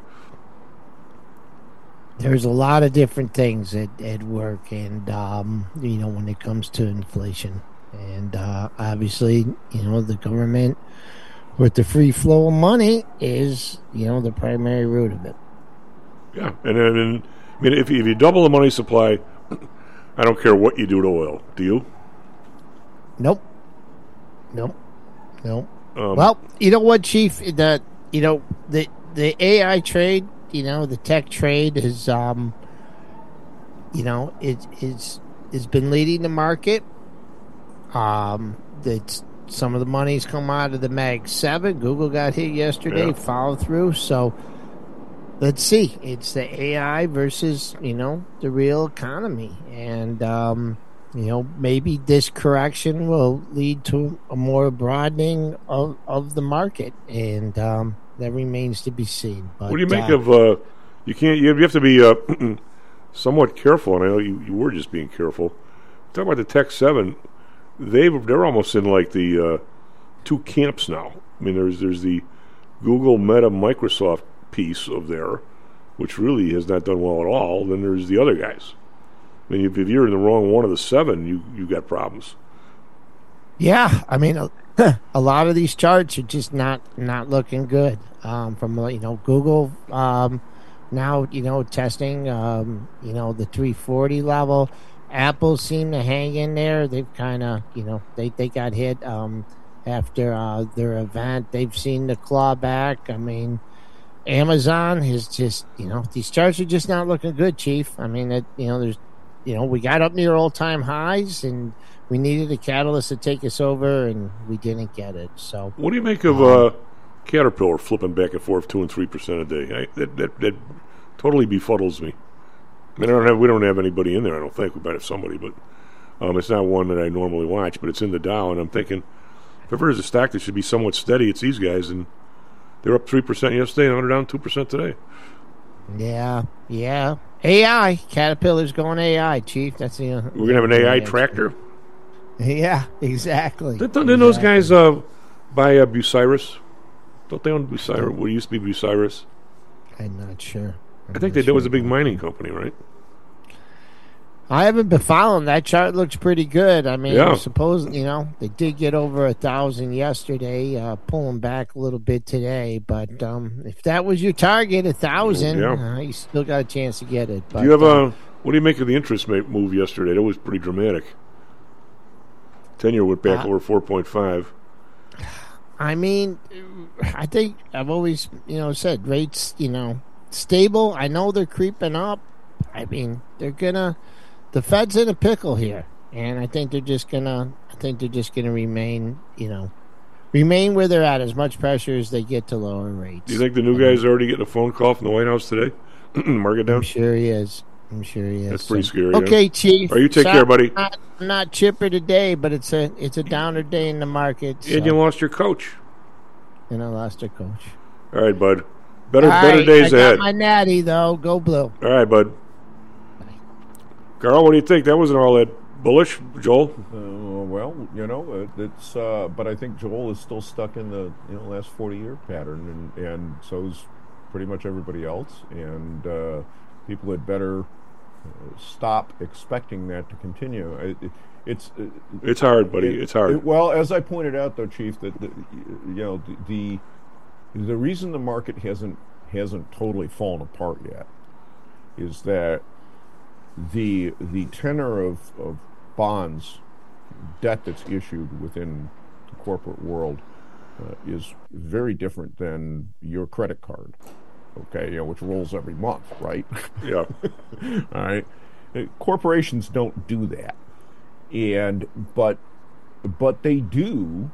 There's a lot of different things at work, and when it comes to inflation, and obviously, the government with the free flow of money is, the primary root of it. Yeah, and if you double the money supply, I don't care what you do to oil. Do you? Nope. Well, you know what, Chief? The AI trade, the tech trade is, it's been leading the market. Some of the money's come out of the Mag 7. Google got hit yesterday, follow through. So let's see. It's the AI versus, the real economy. And, maybe this correction will lead to a more broadening of the market. And that remains to be seen. But, what do you make of, you have to be somewhat careful, and I know you were just being careful. Talk about the Tech 7. They're almost in like the two camps now. I mean, there's the Google, Meta, Microsoft piece of there, which really has not done well at all. Then there's the other guys. I mean, if you're in the wrong one of the seven, you got problems. Yeah, I mean, a lot of these charts are just not looking good. From Google now testing the 340 level. Apple seemed to hang in there. They've kind of they got hit after their event. They've seen the claw back. I mean, Amazon is just these charts are just not looking good, Chief. I mean, we got up near all-time highs, and we needed a catalyst to take us over, and we didn't get it. So, what do you make of Caterpillar flipping back and forth 2 and 3% a day? That totally befuddles me. I mean, we don't have anybody in there. I don't think we might have somebody, but it's not one that I normally watch. But it's in the Dow, and I'm thinking, if ever there's a stock that should be somewhat steady, it's these guys, and they're up 3% yesterday, and they're down 2% today. Yeah. AI. Caterpillar's going AI, Chief. That's we're gonna have an AI tractor. Yeah, exactly. Didn't those guys buy Bucyrus? Don't they own Bucyrus? What used to be Bucyrus? I'm not sure. I think that was a big mining company, right? I haven't been following. That chart looks pretty good. I mean, I suppose, they did get over 1,000 yesterday, pulling back a little bit today. But if that was your target, 1,000, you still got a chance to get it. But, do you have what do you make of the interest rate move yesterday? That was pretty dramatic. 10-year went back over 4.5. I mean, I think I've always, said rates, stable. I know they're creeping up. I mean, the Fed's in a pickle here, and I think they're just gonna remain, remain where they're at. As much pressure as they get to lower rates. Do you think the new guy's already getting a phone call from the White House today? Market down? I'm sure he is. That's pretty scary. Okay, Chief. All right, you take care, buddy. Not chipper today, but it's a downer day in the market. And you lost your coach. And I lost our coach. All right, bud. Better days ahead. I got my natty, though. Go blue. All right, bud. Carl, what do you think? That wasn't all that bullish, Joel. Well, it's. But I think Joel is still stuck in the last 40-year pattern, and so is pretty much everybody else. And people had better stop expecting that to continue. It's hard, buddy. It's hard. Well, as I pointed out, though, Chief, that the reason the market hasn't totally fallen apart yet is that the tenor of bonds, debt that's issued within the corporate world is very different than your credit card, okay, which rolls every month, right? Yeah. All right. Corporations don't do that, but they do.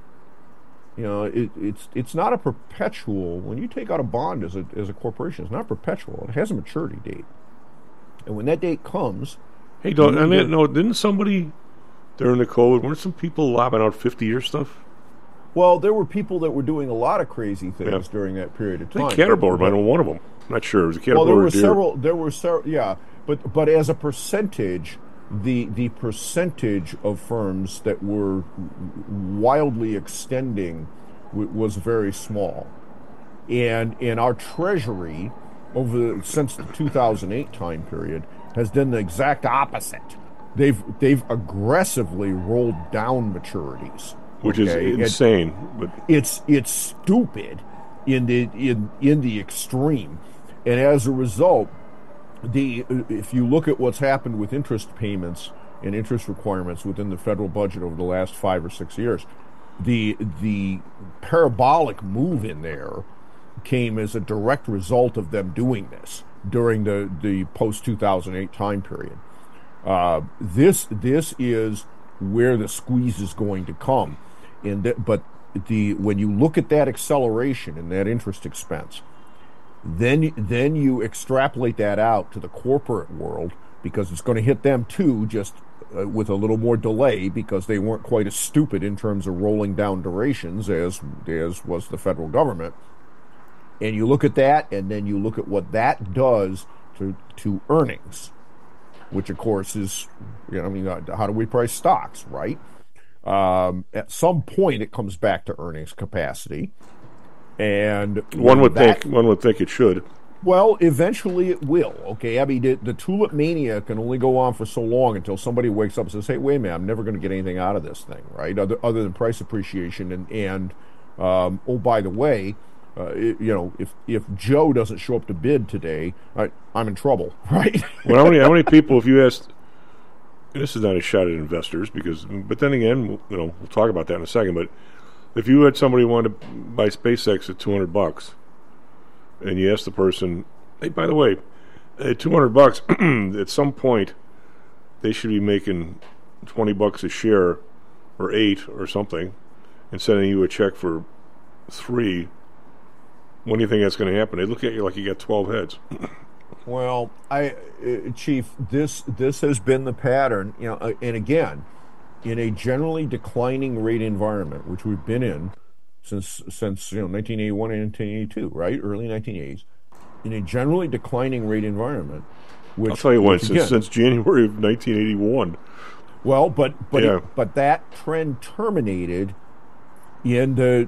It's not a perpetual. When you take out a bond as a corporation, it's not perpetual. It has a maturity date. And when that date comes... Hey, didn't somebody during the COVID, weren't some people lobbing out 50-year stuff? Well, there were people that were doing a lot of crazy things during that period of time. I think Caterpillar might have been one of them. I'm not sure. It was a Caterpillar. Well, there were several, yeah. But as a percentage, the percentage of firms that were wildly extending was very small. And our Treasury... since the 2008 time period, has done the exact opposite. They've aggressively rolled down maturities, which is insane. But it's stupid in the extreme, and as a result, if you look at what's happened with interest payments and interest requirements within the federal budget over the last 5 or 6 years, the parabolic move in there came as a direct result of them doing this during the post-2008 time period. This is where the squeeze is going to come. But when you look at that acceleration and that interest expense, then you extrapolate that out to the corporate world, because it's going to hit them too, just with a little more delay, because they weren't quite as stupid in terms of rolling down durations as was the federal government. And you look at that, and then you look at what that does to earnings, which of course is, how do we price stocks, right? At some point, it comes back to earnings capacity, and one would think it should. Well, eventually it will. Okay, I mean, the tulip mania can only go on for so long until somebody wakes up and says, "Hey, wait a minute, I'm never going to get anything out of this thing, right? Other than price appreciation." And oh, by the way, if Joe doesn't show up to bid today, I'm in trouble, right? Well, how many people, if you asked, and this is not a shot at investors, but then again, we'll talk about that in a second. But if you had somebody who wanted to buy SpaceX at $200, and you ask the person, hey, by the way, at $200, at some point, they should be making $20 a share, or $8 or something, and sending you a check for $3. When do you think that's going to happen? They look at you like you got 12 heads. Well, Chief, this has been the pattern, and again, in a generally declining rate environment, which we've been in since 1981 and 1982, right? Early 1980s. In a generally declining rate environment, which I'll tell you what, since January of 1981. Well, but that trend terminated in the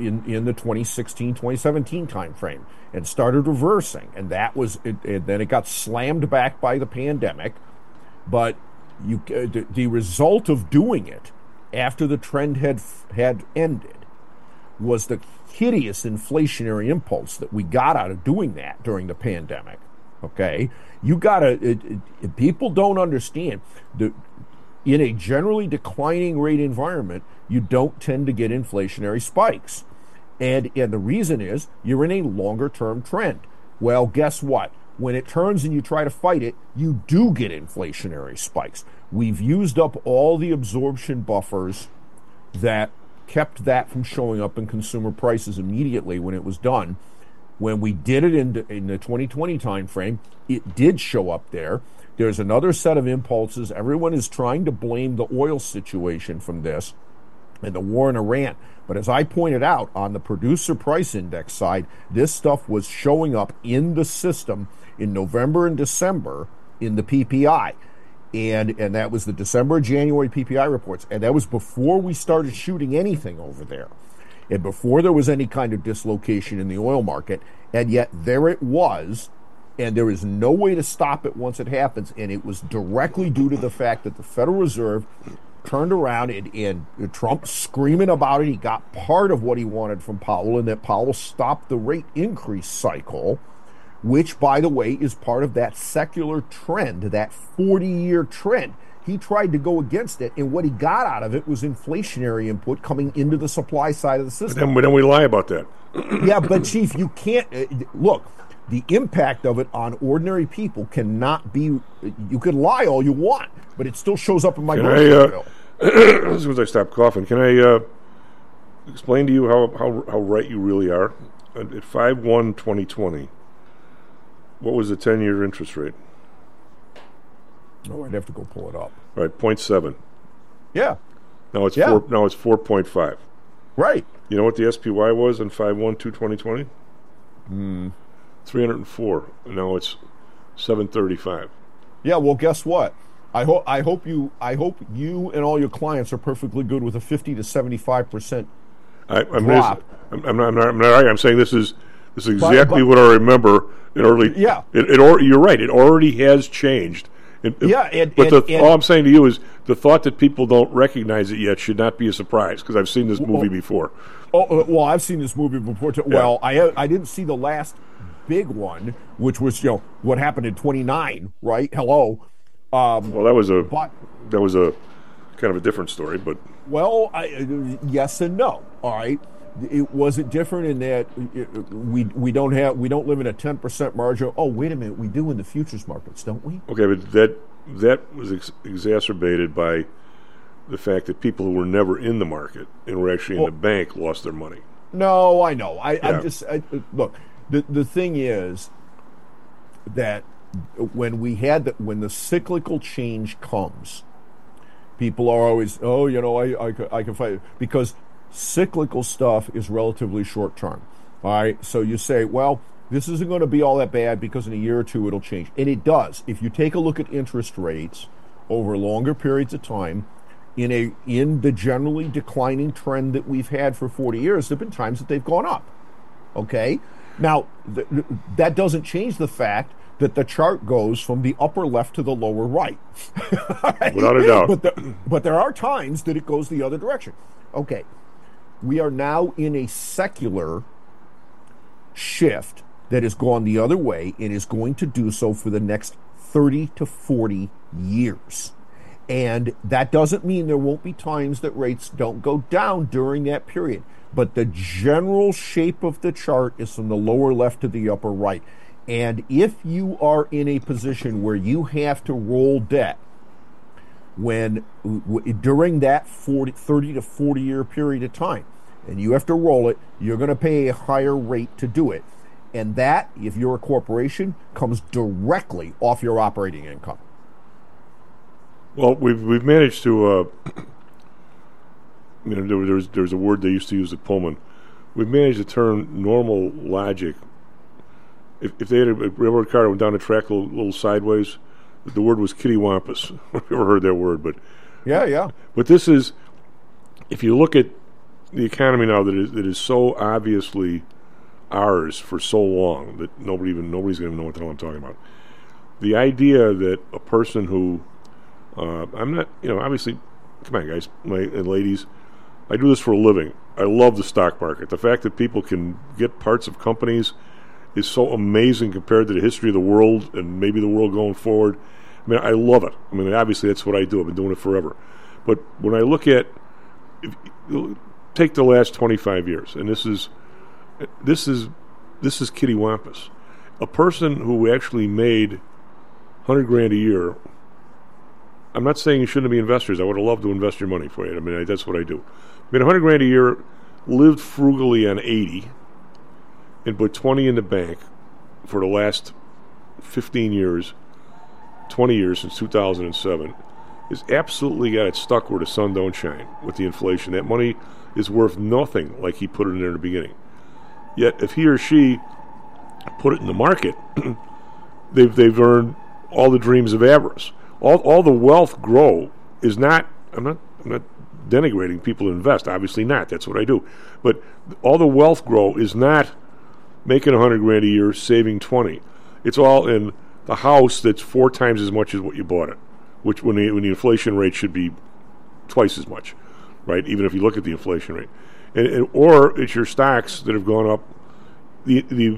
2016-2017 time frame and started reversing, and that was it. And then it got slammed back by the pandemic. But the result of doing it after the trend had ended was the hideous inflationary impulse that we got out of doing that during the pandemic. Okay, people don't understand that in a generally declining rate environment, you don't tend to get inflationary spikes. And the reason is you're in a longer term trend. Well, guess what? When it turns and you try to fight it, you do get inflationary spikes. We've used up all the absorption buffers that kept that from showing up in consumer prices immediately when it was done. When we did it in the 2020 time frame, it did show up there. There's another set of impulses. Everyone is trying to blame the oil situation from this and the war in Iran. But as I pointed out, on the producer price index side, this stuff was showing up in the system in November and December in the PPI. And that was the December, January PPI reports. And that was before we started shooting anything over there. And before there was any kind of dislocation in the oil market. And yet there it was. And there is no way to stop it once it happens. And it was directly due to the fact that the Federal Reserve turned around and Trump screaming about it. He got part of what he wanted from Powell, and that Powell stopped the rate increase cycle, which, by the way, is part of that secular trend, that 40-year trend. He tried to go against it, and what he got out of it was inflationary input coming into the supply side of the system. But then we lie about that. Yeah, but Chief, you can't look. The impact of it on ordinary people cannot be. You can lie all you want, but it still shows up in my grocery bill. As soon as I stop coughing, can I explain to you how right you really are? At 5/1/2020, what was the 10-year interest rate? Oh, I'd have to go pull it up. Right, 0.7. Yeah. Now it's 4. Now it's 4.5. Right. You know what the SPY was on 5/1/2020? 304. And now it's 735. Yeah. Well, guess what? I hope you and all your clients are perfectly good with a 50 to 75% drop. I'm not. I'm saying this is exactly what I remember in early. Yeah. You're right. It already has changed. All I'm saying to you is the thought that people don't recognize it yet should not be a surprise, because I've seen this movie before. Oh, well, I've seen this movie before too. Yeah. Well, I didn't see the last big one, which was what happened in 29, right? Hello. Well, that was a kind of a different story, but yes and no. All right. It wasn't different in that we don't live in a 10% margin. Oh, wait a minute, we do in the futures markets, don't we? Okay, but that was exacerbated by the fact that people who were never in the market and were actually in the bank lost their money. No, I know. I'm just look. The thing is that when the cyclical change comes, people are always I can fight it, because cyclical stuff is relatively short term. All right, so you say, well, this isn't going to be all that bad because in a year or two it'll change, and it does. If you take a look at interest rates over longer periods of time, in the generally declining trend that we've had for 40 years, there have been times that they've gone up. Okay? Now, that doesn't change the fact that the chart goes from the upper left to the lower right. Right? Without a doubt. But there are times that it goes the other direction. Okay. We are now in a secular shift that has gone the other way and is going to do so for the next 30 to 40 years. And that doesn't mean there won't be times that rates don't go down during that period. But the general shape of the chart is from the lower left to the upper right. And if you are in a position where you have to roll debt during that 30 to 40 year period of time, and you have to roll it, you're going to pay a higher rate to do it. And that, if you're a corporation, comes directly off your operating income. Well, we've managed to, there's a word they used to use at Pullman. We've managed to turn normal logic. If they had a railroad car that went down the track a little sideways, the word was kittywampus. I've never heard that word, but yeah. But this is, if you look at the economy now that is so obviously ours for so long that nobody's going to know what the hell I'm talking about. The idea that a person who I'm not, obviously, come on, guys and ladies, I do this for a living. I love the stock market. The fact that people can get parts of companies is so amazing compared to the history of the world and maybe the world going forward. I mean, I love it. I mean, obviously, that's what I do. I've been doing it forever. But when I look at, take the last 25 years, and this is kittywampus. A person who actually made $100,000 a year. I'm not saying you shouldn't be investors. I would have loved to invest your money for you. I mean, that's what I do. I made $100,000 a year, lived frugally on 80, and put 20 in the bank for the last 15 years, 20 years since 2007, is absolutely got it stuck where the sun don't shine with the inflation. That money is worth nothing like he put it in there in the beginning. Yet if he or she put it in the market, they've earned all the dreams of avarice. All the wealth grow is not. I'm not denigrating people to invest. Obviously not. That's what I do. But all the wealth grow is not making $100,000 a year, saving 20. It's all in the house that's 4 times as much as what you bought it, which when the inflation rate should be twice as much, right? Even if you look at the inflation rate, or it's your stocks that have gone up. The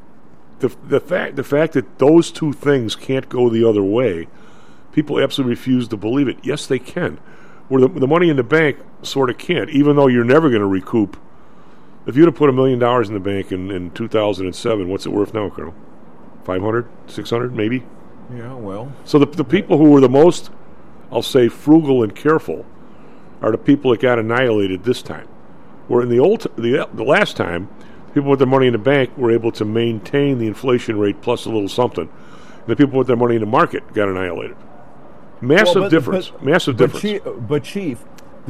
fact that those two things can't go the other way, people absolutely refuse to believe it. Yes, they can. Where the money in the bank sort of can't, even though you're never going to recoup. If you'd have put $1 million in the bank in 2007, what's it worth now, Colonel? 500, 600, maybe? Yeah, well. So the people who were the most, I'll say, frugal and careful are the people that got annihilated this time. Where in the last time, people with their money in the bank were able to maintain the inflation rate plus a little something. And the people with their money in the market got annihilated. Massive difference. But Chief,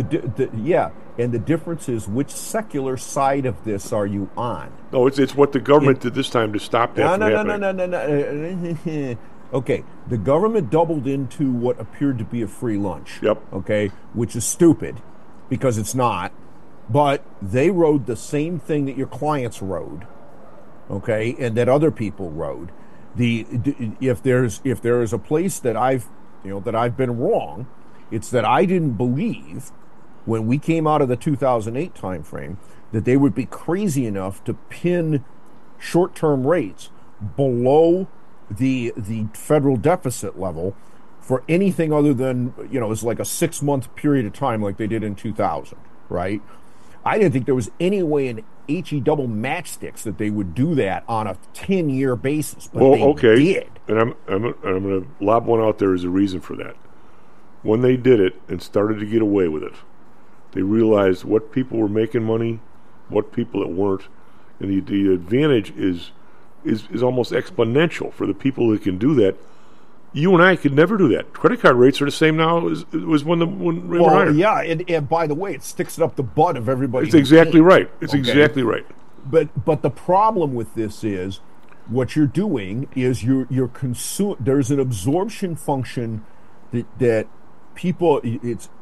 and the difference is which secular side of this are you on? No, it's what the government did this time to stop that from happening. No. Okay, the government doubled into what appeared to be a free lunch. Yep. Okay, which is stupid because it's not. But they rode the same thing that your clients rode, okay, and that other people rode. If there is a place that I've been wrong, it's that I didn't believe when we came out of the 2008 timeframe that they would be crazy enough to pin short-term rates below the federal deficit level for anything other than, it's like a 6-month period of time like they did in 2000, right? I didn't think there was any way in HE double matchsticks that they would do that on a 10-year basis, but they did. And I'm going to lob one out there as a reason for that. When they did it and started to get away with it, they realized what people were making money, what people that weren't, and the advantage is almost exponential for the people that can do that. You and I could never do that. Credit card rates are the same now as when they were higher. Yeah, and by the way, it sticks it up the butt of everybody. It's exactly right. It's exactly right. But the problem with this is what you're doing is you're there's an absorption function that people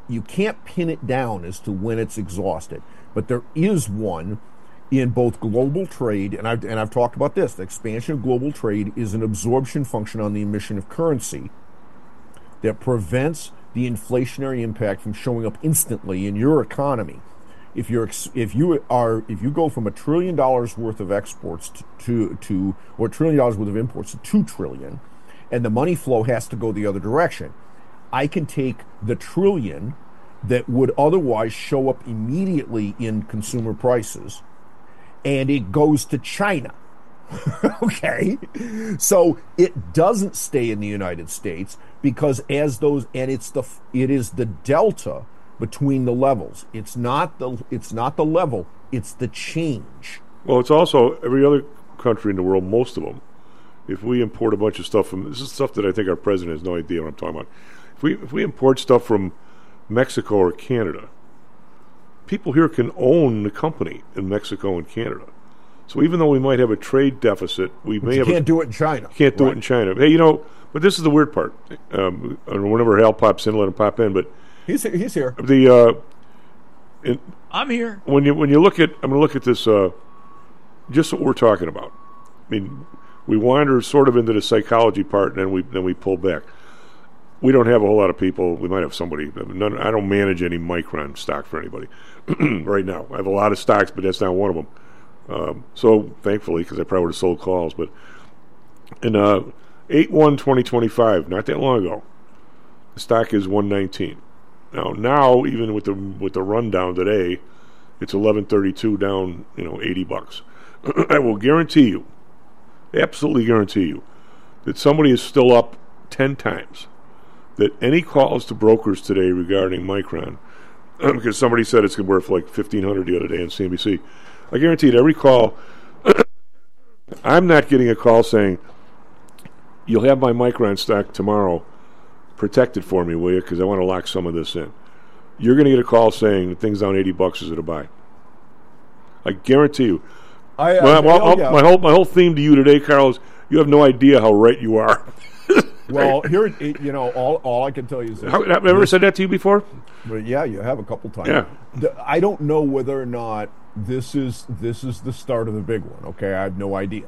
you can't pin it down as to when it's exhausted, but there is one in both global trade, and I've talked about this. The expansion of global trade is an absorption function on the emission of currency that prevents the inflationary impact from showing up instantly in your economy. If you go from $1 trillion worth of exports to or $1 trillion worth of imports to $2 trillion, and the money flow has to go the other direction, I can take the trillion that would otherwise show up immediately in consumer prices, and it goes to China. Okay, so it doesn't stay in the United States because it is the delta between the levels. It's not the level, it's the change. Well, it's also every other country in the world, most of them. If we import a bunch of stuff from, this is stuff that I think our president has no idea what I'm talking about. If we import stuff from Mexico or Canada, people here can own the company in Mexico and Canada. So even though we might have a trade deficit, we may have. You can't do it in China. Can't do it in China. Hey, but this is the weird part. Whenever Hal pops in, let him pop in. But he's here. I'm here. When you look at, I'm going to look at this. Just what we're talking about. I mean, we wander sort of into the psychology part, and then we pull back. We don't have a whole lot of people. We might have somebody. I don't manage any Micron stock for anybody right now. I have a lot of stocks, but that's not one of them. So thankfully, because I probably would have sold calls. But in 8/1/2025, not that long ago, the stock is 119. Now even with the rundown today, it's 1132 down, $80. I will guarantee you, absolutely guarantee you, that somebody is still up 10 times. That any calls to brokers today regarding Micron, because somebody said it's worth like $1,500 the other day on CNBC. I guarantee that every call, I'm not getting a call saying, you'll have my Micron stock tomorrow protected for me, will you? Because I want to lock some of this in. You're going to get a call saying the thing's down $80, is it a buy? I guarantee you. My whole theme to you today, Carl, is you have no idea how right you are. Well, here, all I can tell you is this. Have I ever said that to you before? But yeah, you have a couple times. Yeah. I don't know whether or not this is the start of the big one. Okay, I have no idea.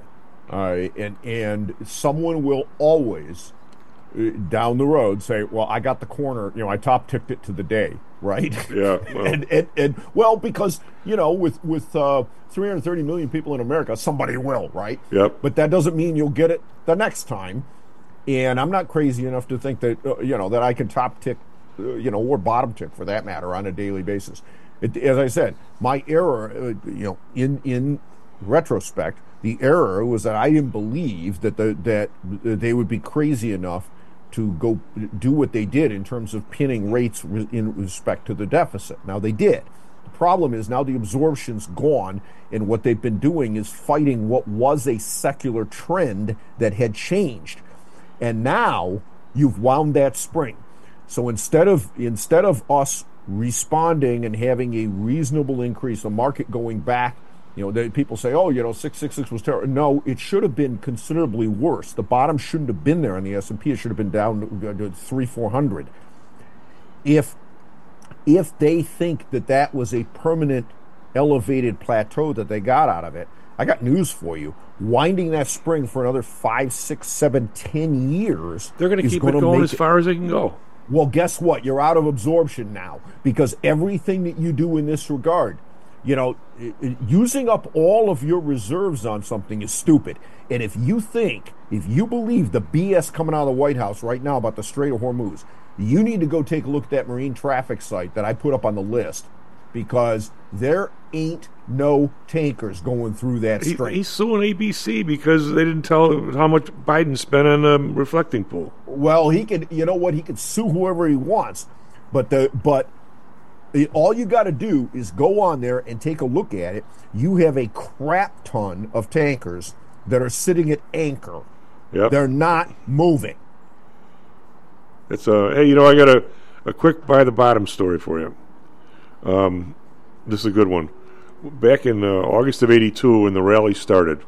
And someone will always down the road say, "Well, I got the corner. I top ticked it to the day, right?" Yeah. Well. Because with 330 million people in America, somebody will, right? Yep. But that doesn't mean you'll get it the next time. And I'm not crazy enough to think that that I can top tick, or bottom tick for that matter on a daily basis. As I said, my error, in retrospect, the error was that I didn't believe that that they would be crazy enough to go do what they did in terms of pinning rates in respect to the deficit. Now they did. The problem is now the absorption's gone, and what they've been doing is fighting what was a secular trend that had changed. And now you've wound that spring. So instead of us responding and having a reasonable increase, the market going back, people say, 666 was terrible. No, it should have been considerably worse. The bottom shouldn't have been there on the S&P. It should have been down to 300-400. If they think that was a permanent elevated plateau that they got out of it, I got news for you. Winding that spring for another 5, 6, 7, 10 years. They're going to keep it going as far as they can go. Well, guess what? You're out of absorption now because everything that you do in this regard, using up all of your reserves on something is stupid. And if you believe the BS coming out of the White House right now about the Strait of Hormuz, you need to go take a look at that marine traffic site that I put up on the list, because there ain't no tankers going through that strait. He's suing ABC because they didn't tell him how much Biden spent on the reflecting pool. Well, he could, he could sue whoever he wants, but all you got to do is go on there and take a look at it. You have a crap ton of tankers that are sitting at anchor. Yep. They're not moving. It's hey, I got a quick by the bottom story for you. This is a good one. Back in August of '82, when the rally started,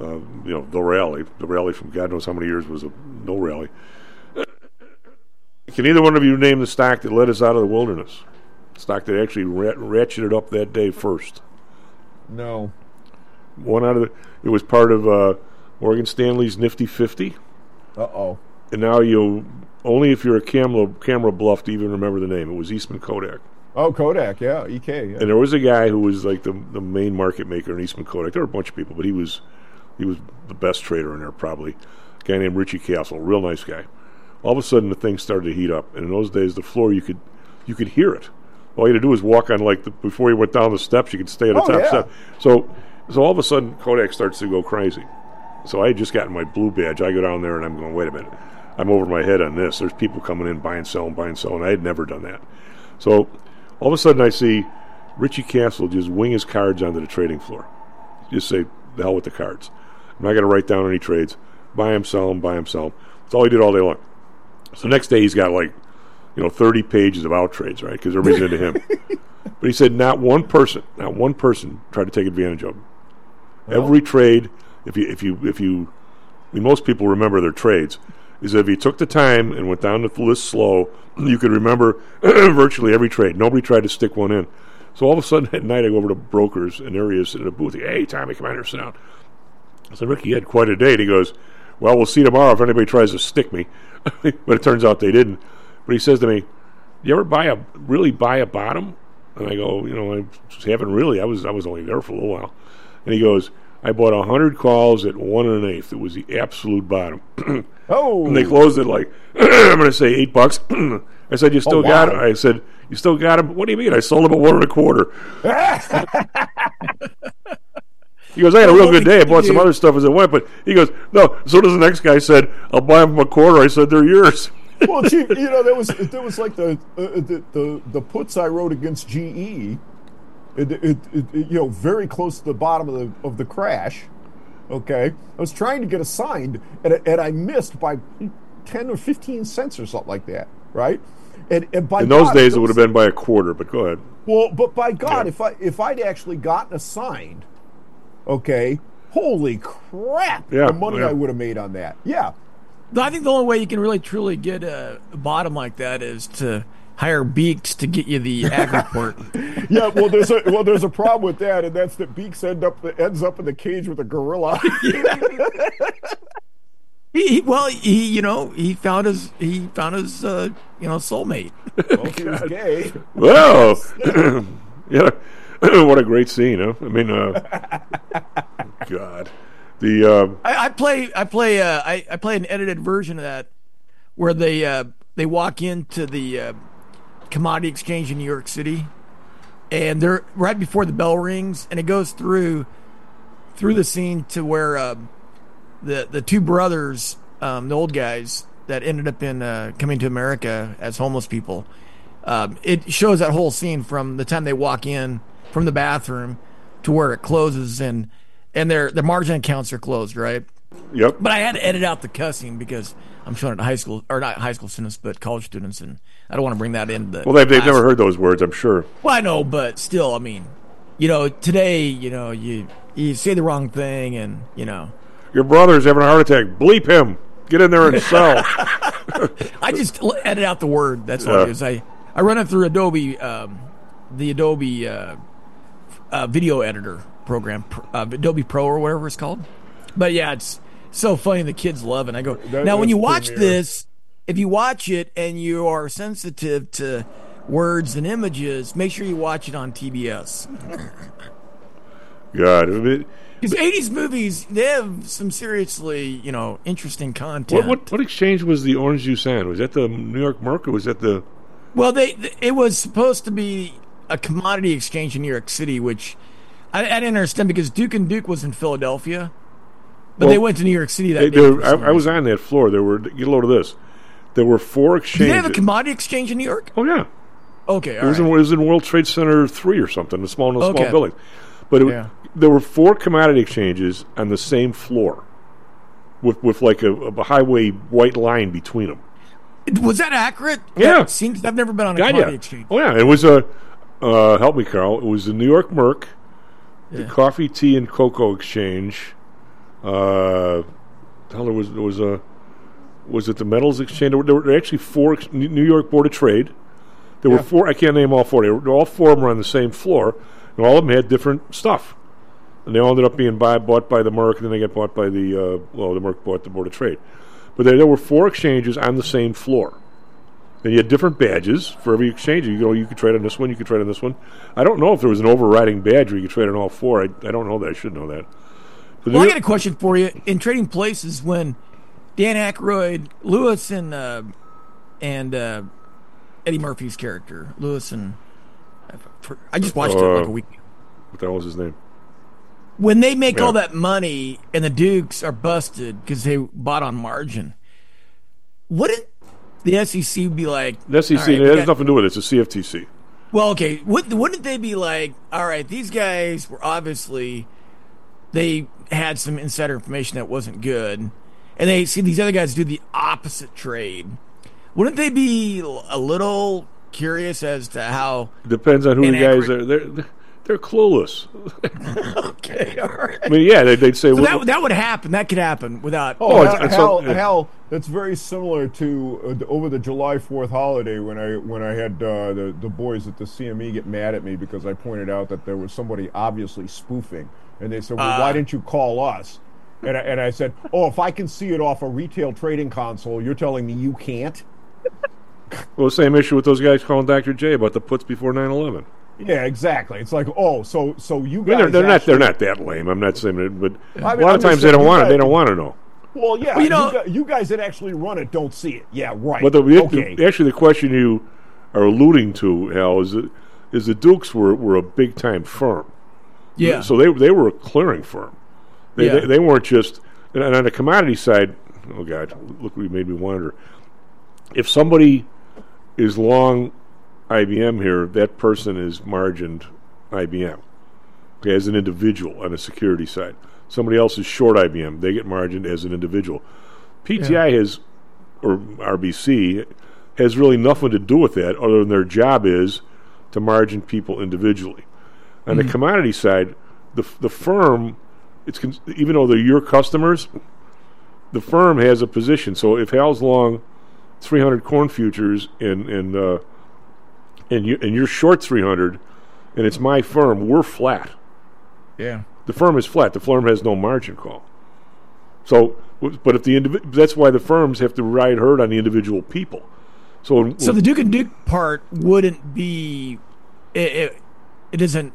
the rally from God knows how many years was no rally. Can either one of you name the stock that led us out of the wilderness? Stock that actually ratcheted up that day first. No. One out of it was part of Morgan Stanley's Nifty 50. Uh-oh. And now you'll only if you're a camera buff to even remember the name. It was Eastman Kodak. Oh, Kodak, yeah, EK. Yeah. And there was a guy who was like the main market maker in Eastman Kodak. There were a bunch of people, but he was the best trader in there probably. A guy named Richie Castle, real nice guy. All of a sudden the thing started to heat up, and in those days the floor you could hear it. All you had to do was walk on before you went down the steps, you could stay at the top step. So all of a sudden Kodak starts to go crazy. So I had just gotten my blue badge. I go down there and I'm going, wait a minute, I'm over my head on this. There's people coming in buying, selling. I had never done that. So all of a sudden I see Richie Castle just wing his cards onto the trading floor. Just say, the hell with the cards. I'm not going to write down any trades. Buy them, sell them, buy them, sell them. That's all he did all day long. So next day he's got 30 pages of out trades, right? Because everybody's into him. But he said not one person tried to take advantage of him. Oh. Every trade, if you, most people remember their trades, is if you took the time and went down the list slow, you could remember virtually every trade. Nobody tried to stick one in. So all of a sudden at night I go over to brokers, and there he is sitting in a booth. Hey, Tommy, come on here, sit down. I said, Ricky, you had quite a day. And he goes, well, we'll see tomorrow if anybody tries to stick me. But it turns out they didn't. But he says to me, you ever really buy a bottom? And I go, I haven't really. I was only there for a little while. And he goes, I bought 100 calls at 1 1/8. It was the absolute bottom. Oh. And they closed it I'm going to say $8. I said, you still got it? I said, you still got them? What do you mean? I sold them at 1 1/4. He goes, I had a real good day. I bought some other stuff as it went. But he goes, no. So does the next guy said, I'll buy them a quarter. I said, they're yours. Well, Chief, there was like the puts I wrote against GE. Very close to the bottom of the crash. Okay, I was trying to get assigned, and I missed by 10 or 15 cents or something like that. Right? And by in those days, it would have been by a quarter. But go ahead. Well, but by God, if I'd actually gotten assigned, okay, holy crap, the money I would have made on that. Yeah. I think the only way you can really truly get a bottom like that is to hire Beeks to get you the ag report. Yeah, well, there's a problem with that, and that's that Beeks ends up in the cage with a gorilla. He found his soulmate. Well, he was gay. Well, yeah, what a great scene, huh? I mean, God. I play an edited version of that where they walk into the commodity exchange in New York City, and they're right before the bell rings, and it goes through the scene to where the two brothers, the old guys that ended up in coming to America as homeless people. It shows that whole scene from the time they walk in from the bathroom to where it closes, and their margin accounts are closed, right? Yep. But I had to edit out the cussing because I'm showing it to high school, or not high school students, but college students, and I don't want to bring that into the Well, they've never heard those words, I'm sure. Well, I know, but still, I mean, today, you say the wrong thing, and, Your brother's having a heart attack. Bleep him. Get in there and sell. I just edit out the word. That's all it is. I run it through Adobe, the Adobe video editor program, Adobe Pro or whatever it's called. But yeah, it's so funny. The kids love it. I go, now when you watch this, if you watch it and you are sensitive to words and images, make sure you watch it on TBS. God. Because 80s movies, they have some seriously, interesting content. What exchange was the orange juice on? Was that the New York Merc, or was that the... Well, it was supposed to be a commodity exchange in New York City, which I didn't understand because Duke and Duke was in Philadelphia, but they went to New York City that day. I was on that floor. Get a load of this. There were 4 exchanges. Did they have a commodity exchange in New York? Oh, yeah. Okay, it was in World Trade Center 3 or something, a small building. But there were 4 commodity exchanges on the same floor with like a highway white line between them. Was that accurate? Yeah. I've never been on a commodity exchange. Oh, yeah. It was help me, Carl. It was the New York Merc, the Coffee, Tea, and Cocoa Exchange. There was was it the Metals Exchange? There were actually 4 New York Board of Trade. There were 4. I can't name all 4. All 4 of them were on the same floor, and all of them had different stuff. And they all ended up being bought by the Merck, and then they got bought by the Merck bought the Board of Trade. But there were 4 exchanges on the same floor. And you had different badges for every exchange. You could trade on this one, you could trade on this one. I don't know if there was an overriding badge where you could trade on all 4. I don't know that. I should know that. Well, I got a question for you. In Trading Places, when Dan Aykroyd, Lewis, and Eddie Murphy's character, Lewis, and I just watched it like a week ago. What the hell was his name? When they make all that money and the Dukes are busted because they bought on margin, wouldn't the SEC be like... The SEC, it has nothing to do with it. It's a CFTC. Well, okay. Wouldn't they be like, all right, these guys were obviously... They had some insider information that wasn't good, and they see these other guys do the opposite trade. Wouldn't they be a little curious as to how... Depends on who the guys are. They're clueless. Okay, all right. I mean, yeah, they'd say... So that would happen. That could happen without... Hell, that's very similar to over the July 4th holiday when I had the boys at the CME get mad at me because I pointed out that there was somebody obviously spoofing. And they said, well, why didn't you call us? And I said, if I can see it off a retail trading console, you're telling me you can't? Well, same issue with those guys calling Dr. J about the puts before 9/11. Yeah, exactly. It's like, so you guys they're not that lame. I'm not saying it, but a lot of times they don't want it. They don't want to know. Well, yeah, you guys that actually run it don't see it. Yeah, right. But actually, the question you are alluding to, Hal, is the Dukes were a big time firm. Yeah. So they were a clearing firm. They weren't just. And on the commodity side, oh God, look, we made me wonder. If somebody is long IBM here, that person is margined IBM, okay, as an individual on the security side. Somebody else is short IBM, they get margined as an individual. PTI has, or RBC, has really nothing to do with that other than their job is to margin people individually. On the commodity side, the firm, even though they're your customers, the firm has a position. So if Hal's long 300 corn futures and you're short 300, and it's my firm, we're flat. Yeah. The firm is flat. The firm has no margin call. So, but if that's why the firms have to ride herd on the individual people. So the Duke and Duke part wouldn't be. It isn't.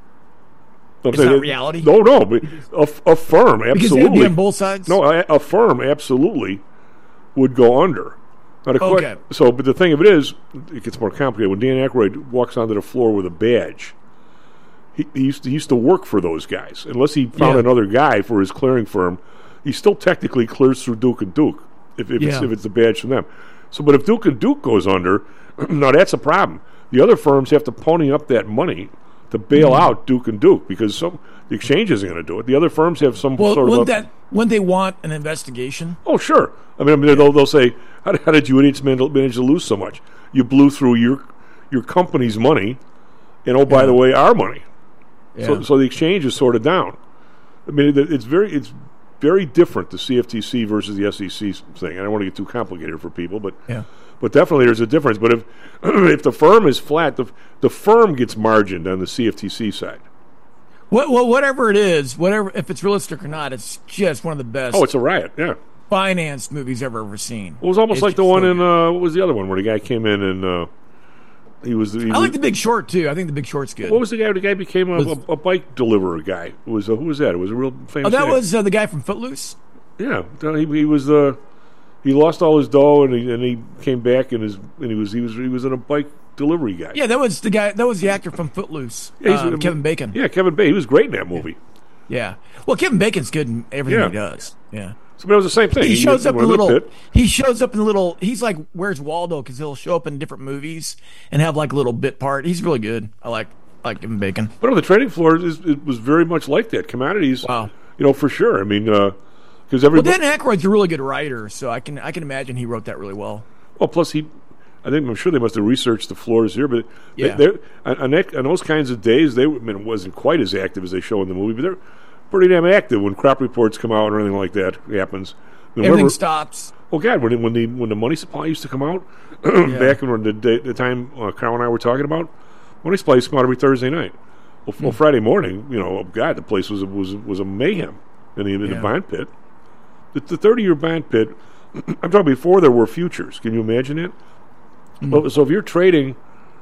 It's not reality. No, but a firm absolutely. Because they'd be on both sides. No, a firm absolutely would go under. Okay. So, but the thing of it is, it gets more complicated. When Dan Aykroyd walks onto the floor with a badge, he used to work for those guys. Unless he found another guy for his clearing firm, he still technically clears through Duke and Duke if it's a badge from them. So, but if Duke and Duke goes under, now that's a problem. The other firms have to pony up that money to bail out Duke and Duke because the exchange isn't going to do it. The other firms have some sort of... Wouldn't they want an investigation? Oh, sure. I mean they'll say, how did you idiots manage to lose so much? You blew through your company's money and, by the way, our money. Yeah. So the exchange is sort of down. I mean, it's very different, the CFTC versus the SEC thing. I don't want to get too complicated for people, but definitely there's a difference. But if the firm is flat, the firm gets margined on the CFTC side. Whatever it is, if it's realistic or not, it's just one of the best. Oh, it's a riot, yeah. Finance movies I've ever seen. It was almost like the one in what was the other one where the guy came in and he was. I like The Big Short too. I think The Big Short's good. What was the guy? The guy became a bike deliverer guy. Who was that? It was a real famous. Oh, that guy. Was the guy from Footloose. Yeah, he was the. He lost all his dough and he came back and he was in a bike delivery guy. Yeah, that was the guy. That was the actor from Footloose. Yeah, Kevin Bacon. Yeah, Kevin Bacon. He was great in that movie. Yeah. Well, Kevin Bacon's good in everything he does. Yeah. So but it was the same thing. He shows up in the little. He's like, "Where's Waldo?" Because he'll show up in different movies and have like a little bit part. He's really good. I like Kevin Bacon. But on the trading floor, it was very much like that. Commodities. Wow. For sure. I mean, because everybody. Well, Dan Aykroyd's a really good writer, so I can imagine he wrote that really well. Well, plus I'm sure they must have researched the floors here, but on those kinds of days, it wasn't quite as active as they show in the movie, but they're pretty damn active when crop reports come out or anything like that happens. Everything stops. Oh God, when the money supply used to come out back in the time Carl and I were talking about, money supply used to come out every Thursday night. Well, Friday morning, God, the place was a mayhem in the bond pit. The 30-year bond pit. I'm talking before there were futures. Can you imagine it? Well, so if you're trading,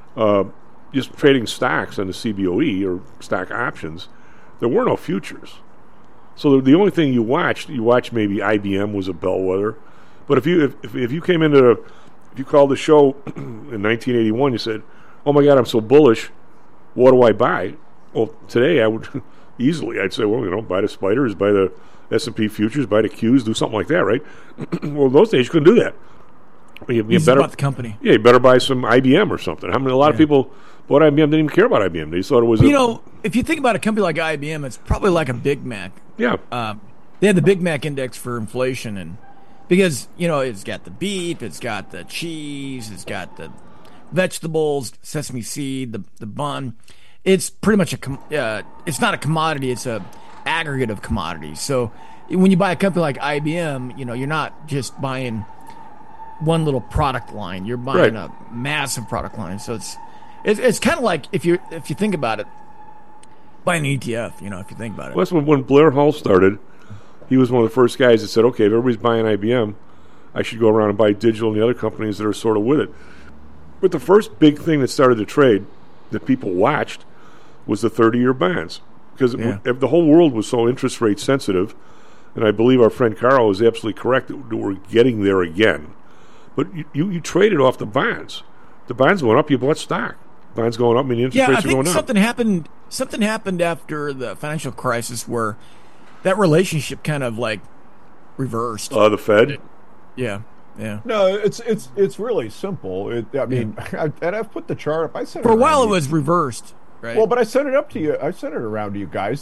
just trading stocks on the CBOE or stock options, there were no futures. So the only thing you watched maybe IBM was a bellwether. But if you came into if you called the show in 1981, you said, "Oh my God, I'm so bullish. What do I buy?" Well, today I would I'd say, well, buy the spiders, buy the S&P futures, buy the Qs, do something like that, right? Well, those days you couldn't do that. You better about the company. Yeah, you better buy some IBM or something. I mean, a lot of people bought IBM, didn't even care about IBM. They just thought it was. If you think about a company like IBM, it's probably like a Big Mac. Yeah. They had the Big Mac index for inflation, and because it's got the beef, it's got the cheese, it's got the vegetables, sesame seed, the bun. It's pretty much it's not a commodity; it's a aggregate of commodities. So when you buy a company like IBM, you're not just buying one little product line; you're buying a massive product line. So it's kind of like if you think about it, buying an ETF. If you think about it. Well, that's when Blair Hull started. He was one of the first guys that said, "Okay, if everybody's buying IBM, I should go around and buy Digital and the other companies that are sort of with it." But the first big thing that started the trade that people watched was the 30-year bonds, because the whole world was so interest rate sensitive, and I believe our friend Carl is absolutely correct that we're getting there again. But you traded off the bonds. The bonds went up, you bought stock. Bonds going up, I mean, the interest rates are going up. Something happened after the financial crisis where that relationship kind of like reversed. The Fed? Yeah. No, it's really simple. And I've put the chart up. I said for a while it was reversed, right? Well, but I sent it up to you. I sent it around to you guys.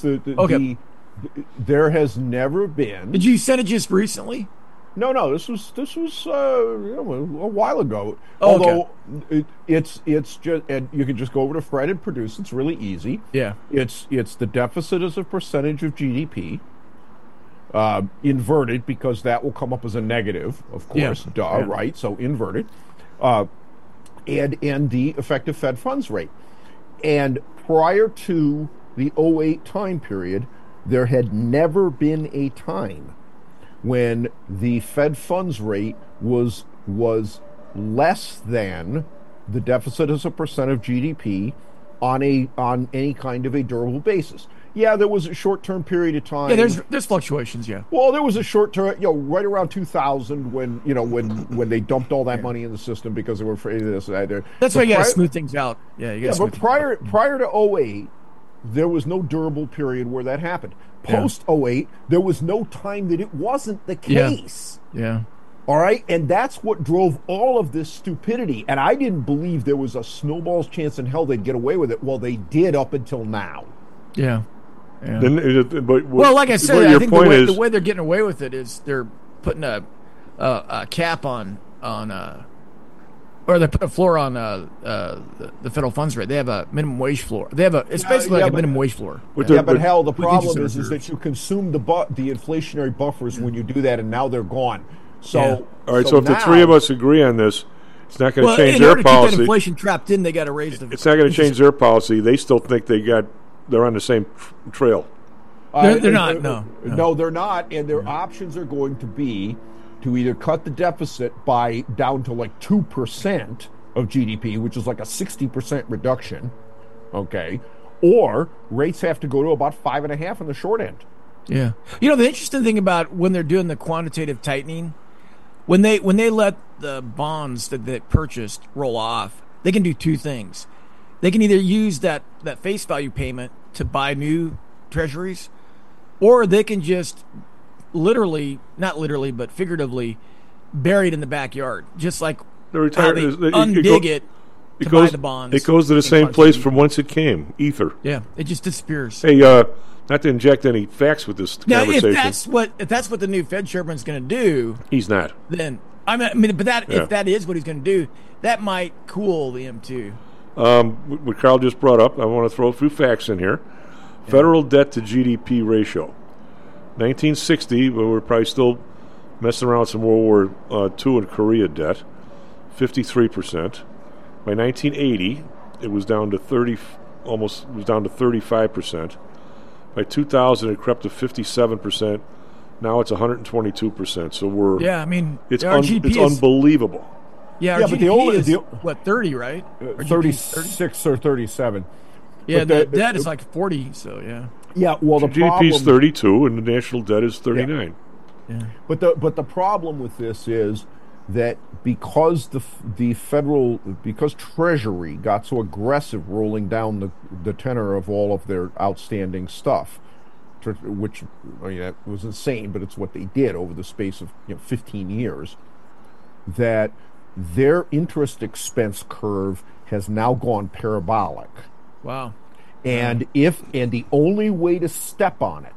There has never been. Did you send it just recently? No. This was a while ago. Oh, although it's just, and you can just go over to Fred and produce. It's really easy. Yeah. It's the deficit as a percentage of GDP. Inverted, because that will come up as a negative, of course. Right? So inverted. And the effective Fed funds rate. And prior to the 2008 time period, there had never been a time when the Fed funds rate was less than the deficit as a percent of GDP on any kind of a durable basis. Yeah, there was a short-term period of time. Yeah, there's fluctuations. Yeah. Well, there was a short-term, right around 2000 when they dumped all that money in the system because they were afraid of this. That's why you got to smooth things out. Yeah, but prior to 2008, there was no durable period where that happened. Post 2008, there was no time that it wasn't the case. Yeah. All right, and that's what drove all of this stupidity. And I didn't believe there was a snowball's chance in hell they'd get away with it. Well, they did up until now. Yeah. Yeah. Well, like I said, I think the way they're getting away with it is they're putting a cap on or they put a floor on the federal funds rate. They have a minimum wage floor. It's basically like a minimum wage floor. But hell, the problem is that you consume the inflationary buffers when you do that, and now they're gone. So all right. So if the three of us agree on this, it's not going to change their policy. In order to keep that inflation trapped in, they got to raise the. It's not going to change their policy. They still think they're on the same trail. They're not. No, they're not. And their options are going to be to either cut the deficit by down to like 2% of GDP, which is like a 60% reduction. Okay, or rates have to go to about 5.5 on the short end. Yeah. The interesting thing about when they're doing the quantitative tightening, when they let the bonds that they purchased roll off, they can do two things. They can either use that face value payment to buy new treasuries, or they can just not literally, but figuratively, bury it in the backyard, just like how they undig it to buy the bonds. It goes to the same place from whence it came, ether. Yeah, it just disappears. Hey, not to inject any facts with this conversation. If that's what the new Fed chairman's going to do, he's not. Then if that is what he's going to do, that might cool the M2. What Carl just brought up, I want to throw a few facts in here. Federal debt to GDP ratio. 1960, well, we're probably still Messing around with some World War II and Korea debt, 53%. By 1980, it was down to 35%. By 2000, it crept to 57%. Now it's 122%. So we're it's unbelievable. Yeah, our GDP is 30, right? 36 or 37. Yeah, the debt is like 40. So yeah. Yeah, well, the GDP is 32, and the national debt is 39. Yeah. But the problem with this is that because because Treasury got so aggressive rolling down the tenor of all of their outstanding stuff, which that was insane, but it's what they did over the space of 15 years, that their interest expense curve has now gone parabolic. Wow. And the only way to step on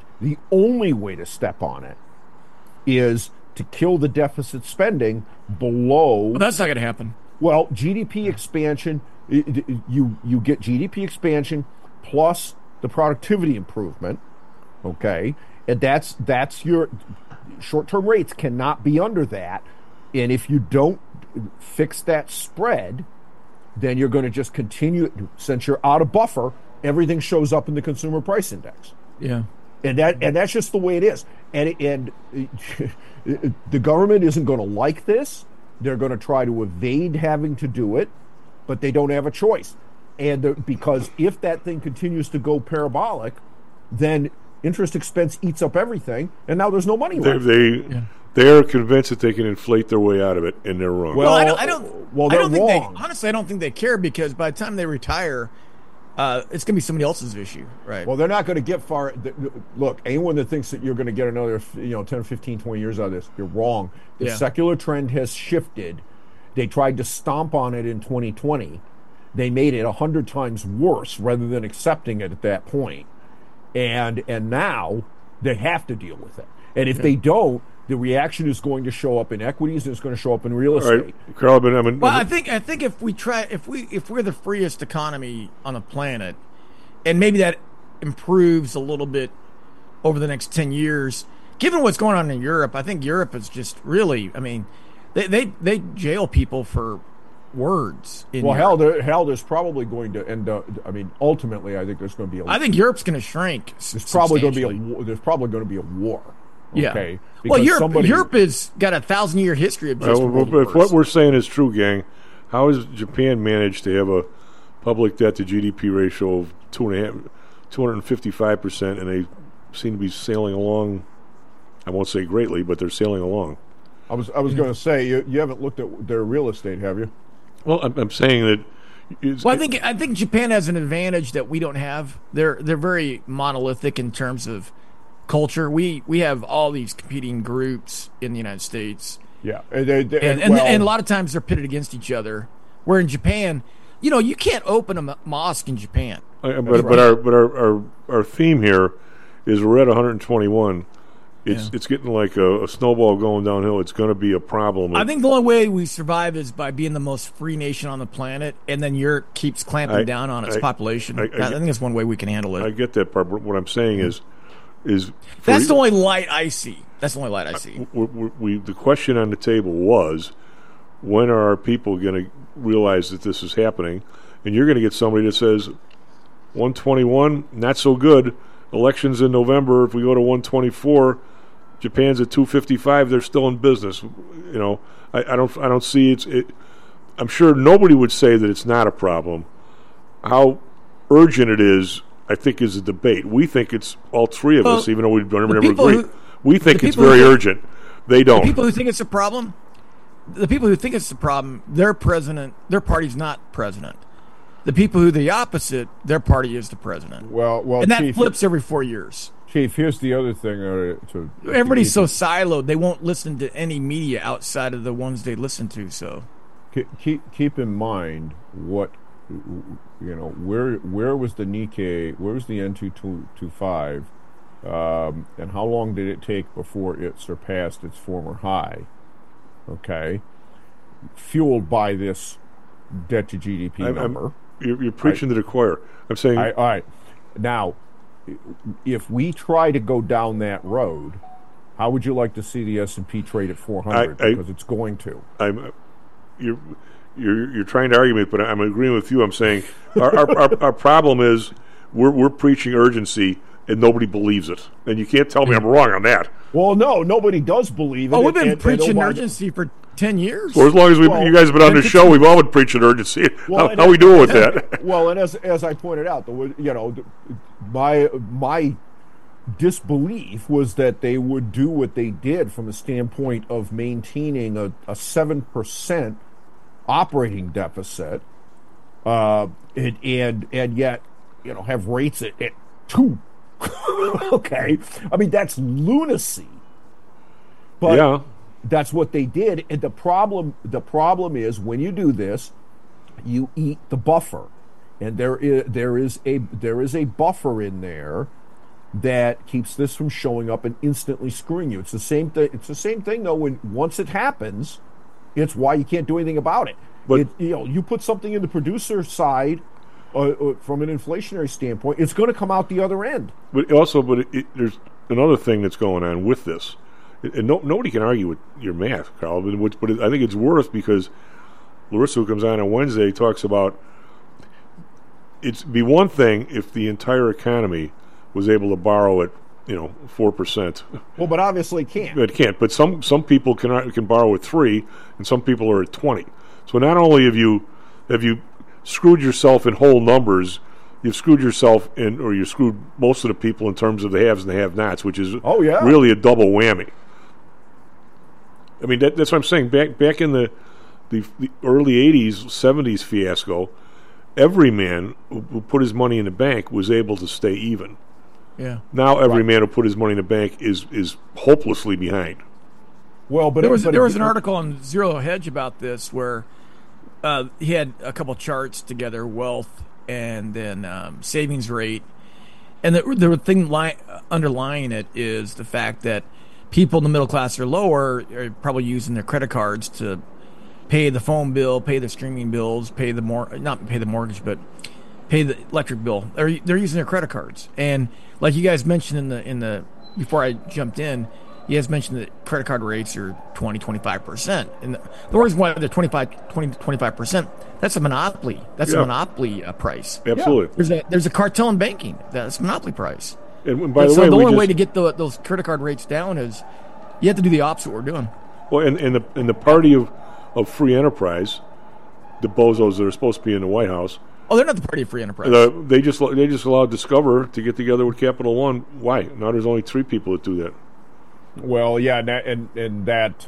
it is to kill the deficit spending below. Well, that's not going to happen. Well, GDP expansion, you get GDP expansion plus the productivity improvement, okay? And that's your short-term rates cannot be under that. And if you don't fix that spread, then you're going to just continue. Since you're out of buffer, everything shows up in the consumer price index. Yeah. And that's just the way it is. And the government isn't going to like this. They're going to try to evade having to do it, but they don't have a choice. And because if that thing continues to go parabolic, then interest expense eats up everything, and now there's no money left. They are convinced that they can inflate their way out of it, and they're wrong. Well, I don't think wrong. Honestly, I don't think they care, because by the time they retire, it's going to be somebody else's issue, right? Well, they're not going to get far. Look, anyone that thinks that you're going to get another 10, 15, 20 years out of this, you're wrong. The secular trend has shifted. They tried to stomp on it in 2020. They made it 100 times worse rather than accepting it at that point. And now they have to deal with it. And if they don't, the reaction is going to show up in equities, and it's going to show up in real estate. All right, Carl, I think if we're the freest economy on the planet, and maybe that improves a little bit over the next 10 years, given what's going on in Europe, I think Europe is just really, they jail people for words. There's probably going to end up. Ultimately, I think there's going to be. I think Europe's going to shrink. There's probably going to be a war. Okay. Yeah. Well, Europe has got 1,000-year history of just if what we're saying is true, gang, how has Japan managed to have a public debt to GDP ratio of 255%, and they seem to be sailing along? I won't say greatly, but they're sailing along. I was going to say you haven't looked at their real estate, have you? Well, I'm saying that. I think Japan has an advantage that we don't have. They're very monolithic in terms of culture. We have all these competing groups in the United States. Yeah, and a lot of times they're pitted against each other. Where in Japan, you can't open a mosque in Japan. But our theme here is we're at 121. It's getting like a snowball going downhill. It's going to be a problem. I think the only way we survive is by being the most free nation on the planet, and then Europe keeps clamping down on its population. I think that's one way we can handle it. I get that part, but what I'm saying is that's the only light I see. The question on the table was, when are our people going to realize that this is happening? And you're going to get somebody that says 121, not so good. Elections in November. If we go to 124, Japan's at 255. They're still in business. I don't see it. I'm sure nobody would say that it's not a problem. How urgent it is, I think, is a debate. We think it's all three of us, even though we don't never agree. We think it's very urgent. They don't. The people who think it's a problem, their president, their party's not president. The people who are the opposite, their party is the president. Well, and that Chief, flips every 4 years. Chief, here's the other thing. Everybody's so siloed; they won't listen to any media outside of the ones they listen to. So, keep in mind what where was the Nikkei? Where was the N225? And how long did it take before it surpassed its former high? Okay, fueled by this debt to GDP number. You're preaching to the choir. I'm saying. All right. Now, if we try to go down that road, How would you like to see the S&P trade at 400? Because it's going to. You're trying to argue me, but I'm agreeing with you. I'm saying our problem is we're preaching urgency and nobody believes it, and you can't tell me I'm wrong on that. Well, no, nobody does believe it. Oh, we've been preaching urgency for 10 years. Well, as long as you guys have been on the show, we've all been preaching urgency. How are we doing with that? Well, and as I pointed out, my disbelief was that they would do what they did from a standpoint of maintaining a 7% operating deficit, and yet have rates at 2. Okay, I mean that's lunacy. But yeah, that's what they did. And the problem is when you do this, you eat the buffer, and there is a buffer in there that keeps this from showing up and instantly screwing you. It's the same thing. It's the same thing though. Once it happens, it's why you can't do anything about it. But you put something in the producer side from an inflationary standpoint, it's going to come out the other end. But there's another thing that's going on with this, and nobody can argue with your math, Carl. But I think it's worse because Larissa, who comes on Wednesday, talks about it'd be one thing if the entire economy was able to borrow at 4%. Well, but obviously it can't. It can't. But some people can borrow at 3%, and some people are at 20%. So not only have you screwed yourself in whole numbers, you've screwed yourself or you screwed most of the people in terms of the haves and the have-nots, which is really a double whammy. I mean, that's what I'm saying. Back in the early 80s, 70s fiasco, every man who put his money in the bank was able to stay even. Yeah. Now every man who put his money in the bank is hopelessly behind. Well, but there was an article on Zero Hedge about this where he had a couple charts together, wealth and then savings rate, and the thing underlying it is the fact that people in the middle class or lower are probably using their credit cards to pay the phone bill, pay the streaming bills, not pay the mortgage, but pay the electric bill. They're using their credit cards, and like you guys mentioned in the before I jumped in, you guys mentioned that credit card rates are 20-25%, and the reason why they're 20-25%, that's a monopoly. That's a monopoly price. Absolutely. Yeah. There's a cartel in banking. That's a monopoly price. And by the way, the only way to get those credit card rates down is you have to do the opposite we're doing. Well, in the party of free enterprise, the bozos that are supposed to be in the White House. Oh, they're not the party of free enterprise. They just allowed Discover to get together with Capital One. Why? Now there's only 3 people that do that. Well, yeah, and that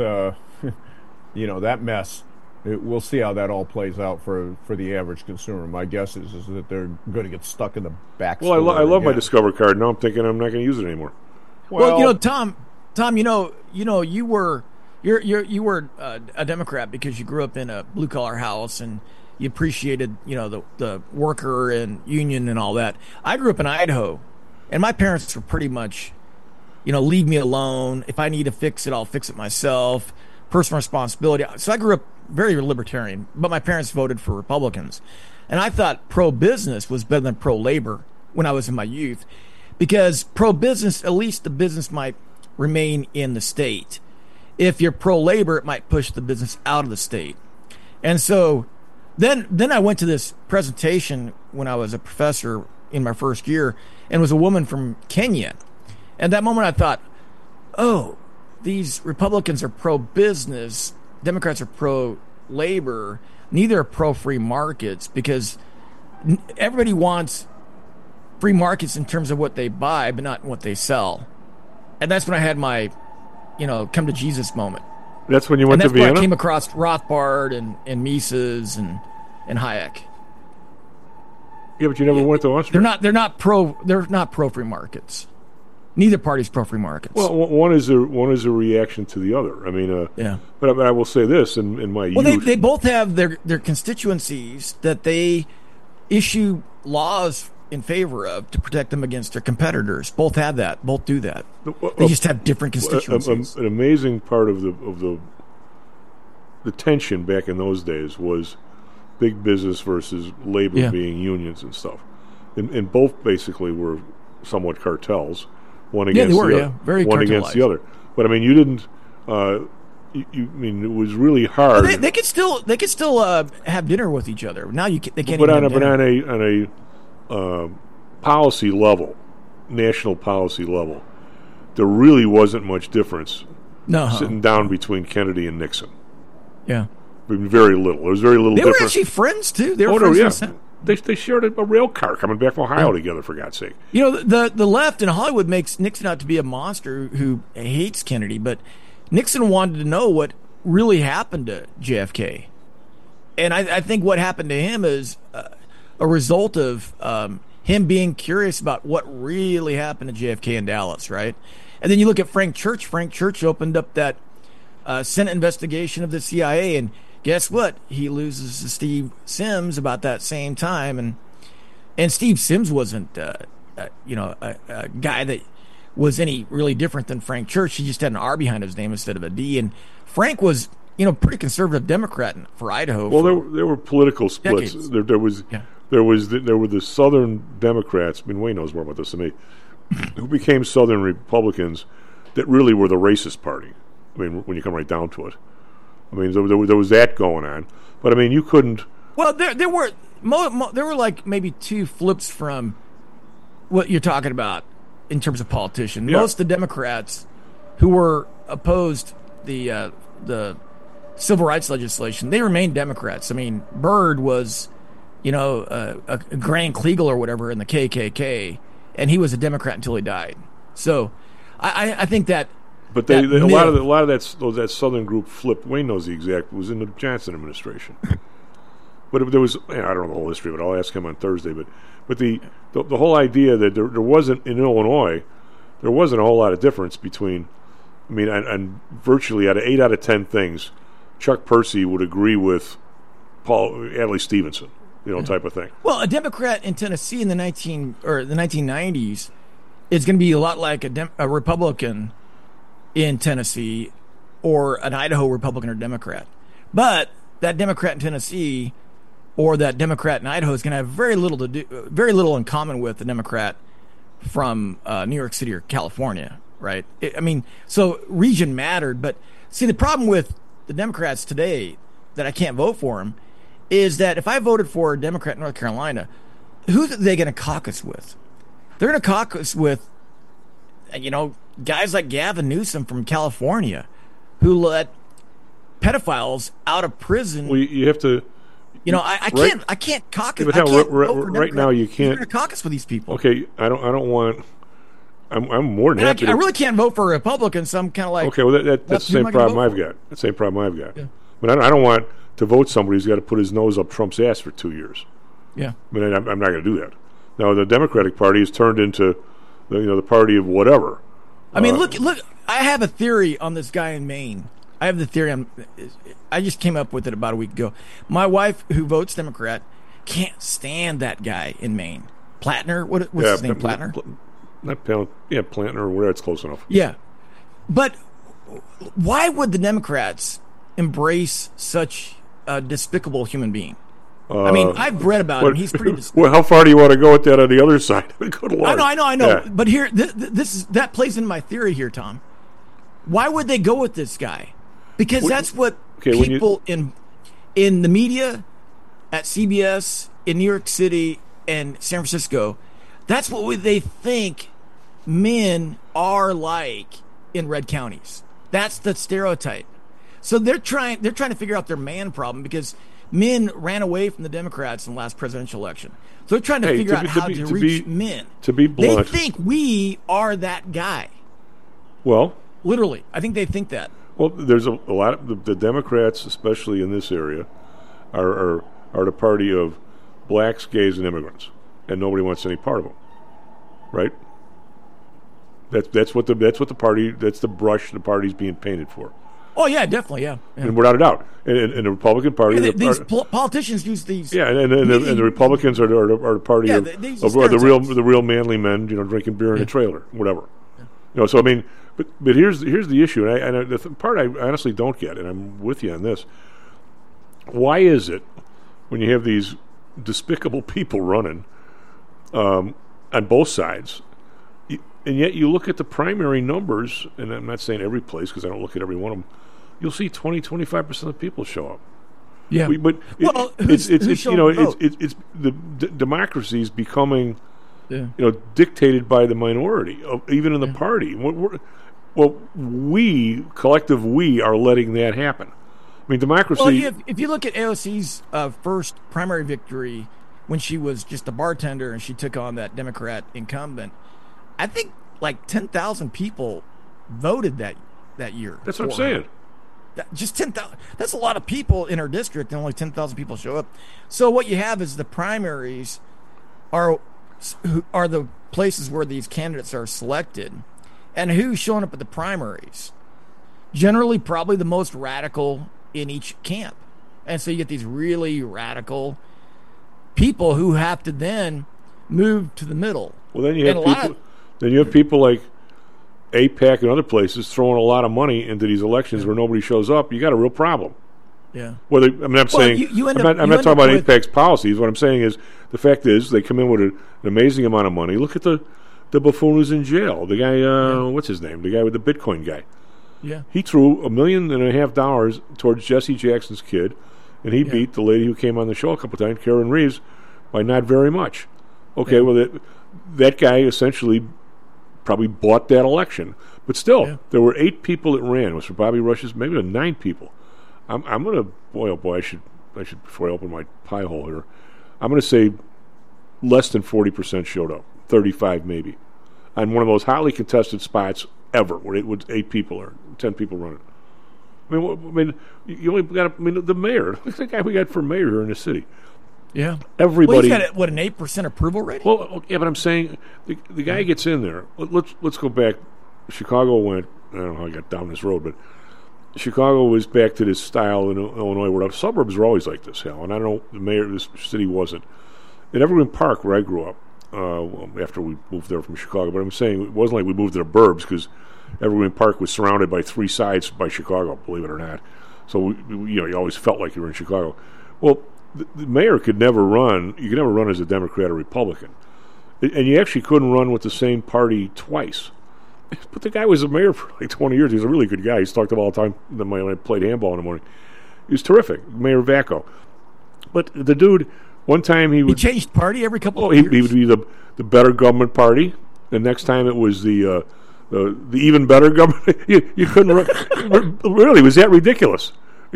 that mess. We'll see how that all plays out for the average consumer. My guess is that they're going to get stuck in the back. Well, I love my Discover card. Now I'm thinking I'm not going to use it anymore. Well, Tom, you were a Democrat because you grew up in a blue collar house and you appreciated the worker and union and all that. I grew up in Idaho, and my parents were pretty much, leave me alone. If I need to fix it, I'll fix it myself. Personal responsibility. So I grew up very libertarian, but my parents voted for Republicans. And I thought pro-business was better than pro-labor when I was in my youth, because pro-business, at least the business might remain in the state. If you're pro-labor, it might push the business out of the state. And so then I went to this presentation when I was a professor in my first year, and it was a woman from Kenya. And that moment I thought, oh, these Republicans are pro-business, Democrats are pro-labor, neither are pro-free markets, because everybody wants free markets in terms of what they buy, but not what they sell. And that's when I had my, come to Jesus moment. That's when you went to Vienna? And that's where I came across Rothbard and Mises and Hayek. Yeah, but you never went to Austria. They're not pro free markets. Neither party's pro free markets. Well, one is a reaction to the other. I mean, yeah. But I will say this: in my youth, they both have their constituencies that they issue laws in favor of to protect them against their competitors. Both have that. Both do that. They just have different constituencies. An amazing part of the tension back in those days was big business versus labor being unions and stuff, and both basically were somewhat cartels. One against the other. Very one against the other. But I mean, you didn't. I mean, it was really hard. They could still have dinner with each other. Now they can't. But even on a policy level, national policy level, there really wasn't much difference. Sitting down between Kennedy and Nixon. Yeah. I mean, very little. There was very little They difference. were actually friends, too. They were friends. They shared a rail car coming back from Ohio together, for God's sake. You know, the left in Hollywood makes Nixon out to be a monster who hates Kennedy, but Nixon wanted to know what really happened to JFK. And I think what happened to him is a result of him being curious about what really happened to JFK in Dallas, right? And then you look at Frank Church. Frank Church opened up that Senate investigation of the CIA, and guess what? He loses to Steve Sims about that same time, and Steve Sims wasn't, a guy that was any really different than Frank Church. He just had an R behind his name instead of a D. And Frank was, pretty conservative Democrat for Idaho. Well, there were political splits. There were the Southern Democrats. I mean, Wayne knows more about this than me. Who became Southern Republicans that really were the racist party. I mean, when you come right down to it. I mean, there was that going on. But, I mean, you couldn't... Well, there were like maybe two flips from what you're talking about in terms of politicians. Yeah. Most of the Democrats who were opposed the civil rights legislation, they remained Democrats. I mean, Byrd was, a Grand Kleagle or whatever in the KKK, and he was a Democrat until he died. So I think that... But a lot of that Southern group flipped. Wayne knows the exact. Was in the Johnson administration. But there was, I don't know the whole history, but I'll ask him on Thursday. But the whole idea that there wasn't in Illinois, there wasn't a whole lot of difference between. I mean, and virtually out of 8 out of 10 things, Chuck Percy would agree with Paul Adlai Stevenson, type of thing. Well, a Democrat in Tennessee in the 1990s is going to be a lot like a Republican in Tennessee or an Idaho Republican or Democrat. But that Democrat in Tennessee or that Democrat in Idaho is going to have very little in common with the Democrat from New York City or California, right? So region mattered. But see, the problem with the Democrats today that I can't vote for them is that if I voted for a Democrat in North Carolina, who are they going to caucus with? They're going to caucus with, guys like Gavin Newsom from California, who let pedophiles out of prison. Well, you have to. I can't caucus. But right now you can't. You're going to caucus with these people. Okay, I don't want. I'm more than happy. I really can't vote for a Republican, so I'm kind of like. Okay, well that's the same problem I've got. That's the same problem I've got. Yeah. But I don't want to vote somebody who's got to put his nose up Trump's ass for 2 years. Yeah. I mean, I'm not going to do that. Now the Democratic Party has turned into, the party of whatever. I mean, look. I have a theory on this guy in Maine. I have the theory on. I just came up with it about a week ago. My wife, who votes Democrat, can't stand that guy in Maine. Plattner. What's his name? Plattner. Plattner or whatever. It's close enough. Yeah, but why would the Democrats embrace such a despicable human being? I mean, I've read about him. He's pretty despicable. Well, how far do you want to go with that on the other side? Good Lord. I know. Yeah. But here, that plays into my theory here, Tom. Why would they go with this guy? Because that's what people in the media, at CBS, in New York City, and San Francisco, that's what they think men are like in red counties. That's the stereotype. So they're trying to figure out their man problem because men ran away from the Democrats in the last presidential election. So they're trying to figure out how to reach men. To be blunt, they think we are that guy. Well, literally, I think they think that. Well, there's a lot of the Democrats, especially in this area, are the party of blacks, gays, and immigrants, and nobody wants any part of them, right? That's what the party. That's the brush the party's being painted for. Oh yeah, definitely, yeah. And without a doubt, and the Republican Party, these politicians use these. Yeah, and the Republicans are the party of the real manly men, drinking beer in a trailer, whatever. Yeah. So I mean, but here's the issue, and the part I honestly don't get, and I'm with you on this. Why is it when you have these despicable people running on both sides, And yet you look at the primary numbers, and I'm not saying every place because I don't look at every one of them, you'll see 20-25% of people show up. Yeah. It's the democracy is becoming dictated by the minority, even in the party. We are letting that happen. I mean, democracy. Well, if you look at AOC's first primary victory when she was just a bartender and she took on that Democrat incumbent, I think like 10,000 people voted that year. That's what I'm saying. Just 10,000. That's a lot of people in her district, and only 10,000 people show up. So what you have is the primaries are the places where these candidates are selected, and who's showing up at the primaries? Generally, probably the most radical in each camp, and so you get these really radical people who have to then move to the middle. Well, then you have people like AIPAC and other places throwing a lot of money into these elections where nobody shows up. You got a real problem. Yeah. I'm not talking about AIPAC's policies. What I'm saying is the fact is they come in with an amazing amount of money. Look at the buffoon who's in jail. The guy, what's his name? The guy with the Bitcoin guy. Yeah. He threw $1.5 million towards Jesse Jackson's kid, and he beat the lady who came on the show a couple times, Karen Reeves, by not very much. Okay, well, that guy essentially probably bought that election. But still, there were 8 people that ran. It was for Bobby Rush's, maybe 9 people. I'm going to, I should before I open my pie hole here, I'm going to say less than 40% showed up, 35 maybe, on one of those hotly contested spots ever, where it was 8 people or 10 people running. You only got the mayor. Look at the guy we got for mayor here in the city. Yeah, everybody. Well, he's got an 8% approval rating. Well, yeah, but I'm saying the guy gets in there. Let's go back. Chicago went. I don't know how I got down this road, but Chicago was back to this style in Illinois where the suburbs were always like this, hell. And I don't know, the mayor of this city wasn't. In Evergreen Park, where I grew up, after we moved there from Chicago, but I'm saying it wasn't like we moved to the burbs because Evergreen Park was surrounded by 3 sides by Chicago, believe it or not. So you always felt like you were in Chicago. Well, the mayor could never run. You could never run as a Democrat or Republican, and you actually couldn't run with the same party twice. But the guy was a mayor for like 20 years. He was a really good guy. He's talked about all the time when I played handball in the morning. He was terrific, Mayor Vacco. But the dude, one time he changed party every couple of years. He would be the Better Government Party. The next time it was the Even Better Government. you couldn't run. Really, was that ridiculous?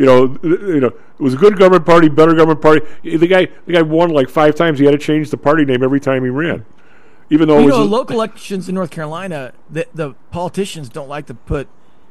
It was a Good Government Party, Better Government Party. The guy won like 5 times. He had to change the party name every time he ran. Even though local elections in North Carolina, the politicians don't like to put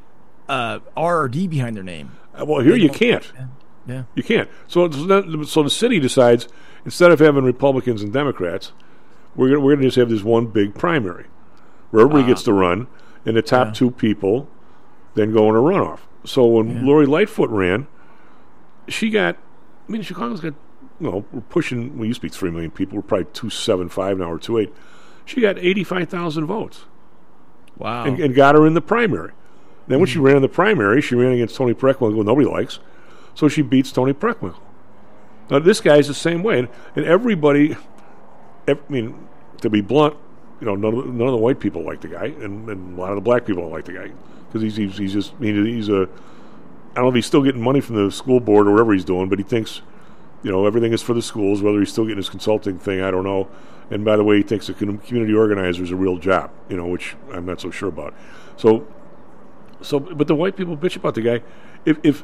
R or D behind their name. Well, here you can't. Yeah, you can't. So the city decides instead of having Republicans and Democrats, we're going to just have this one big primary where everybody gets to run, and the top 2 people then go in a runoff. So when Lori Lightfoot ran, she got. I mean, Chicago's got. We're pushing. We used to be 3 million people. We're probably 275 now or 28. She got 85,000 votes. Wow! And got her in the primary. Then when she ran in the primary, she ran against Tony Preckwinkle, who nobody likes. So she beats Tony Preckwinkle. Now this guy's the same way, and everybody. I mean, to be blunt, none of the white people like the guy, and a lot of the black people don't like the guy because he's just. I mean, he's a. I don't know if he's still getting money from the school board or whatever he's doing, but he thinks. Everything is for the schools. Whether he's still getting his consulting thing, I don't know. And by the way, he thinks a community organizer is a real job, which I'm not so sure about. So, but the white people bitch about the guy. If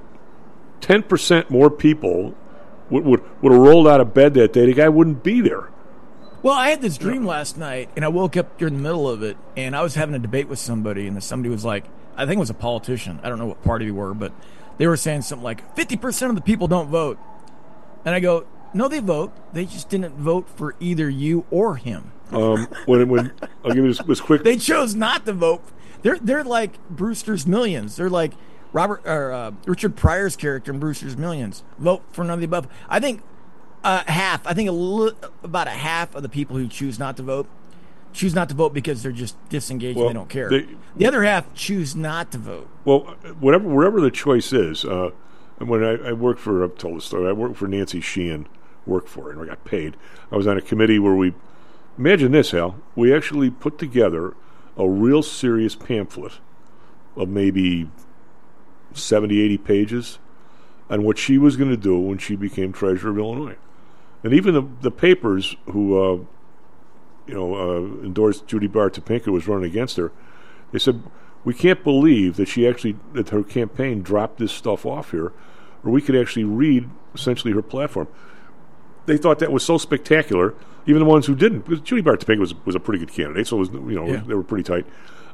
10% more people would have rolled out of bed that day, the guy wouldn't be there. Well, I had this dream last night, and I woke up during the middle of it, and I was having a debate with somebody, and somebody was like, I think it was a politician. I don't know what party they were, but they were saying something like 50% of the people don't vote. And I go, no, they vote. They just didn't vote for either you or him. When I'll give you this quick. They chose not to vote. They're like Brewster's Millions. They're like Richard Pryor's character in Brewster's Millions. Vote for none of the above. I think half. I think about a half of the people who choose not to vote because they're just disengaged and they don't care. The other half choose not to vote. Well, wherever the choice is. When I worked for, I've told the story, I worked for Nancy Sheehan, worked for her, and I got paid. I was on a committee where imagine this, Hal, we actually put together a real serious pamphlet of maybe 70, 80 pages on what she was going to do when she became treasurer of Illinois. And even the papers who endorsed Judy Barr Topinka was running against her, they said, we can't believe that that her campaign dropped this stuff off here, or we could actually read essentially her platform. They thought that was so spectacular, even the ones who didn't, because Judy Barr Topinka was a pretty good candidate, so it was, they were pretty tight.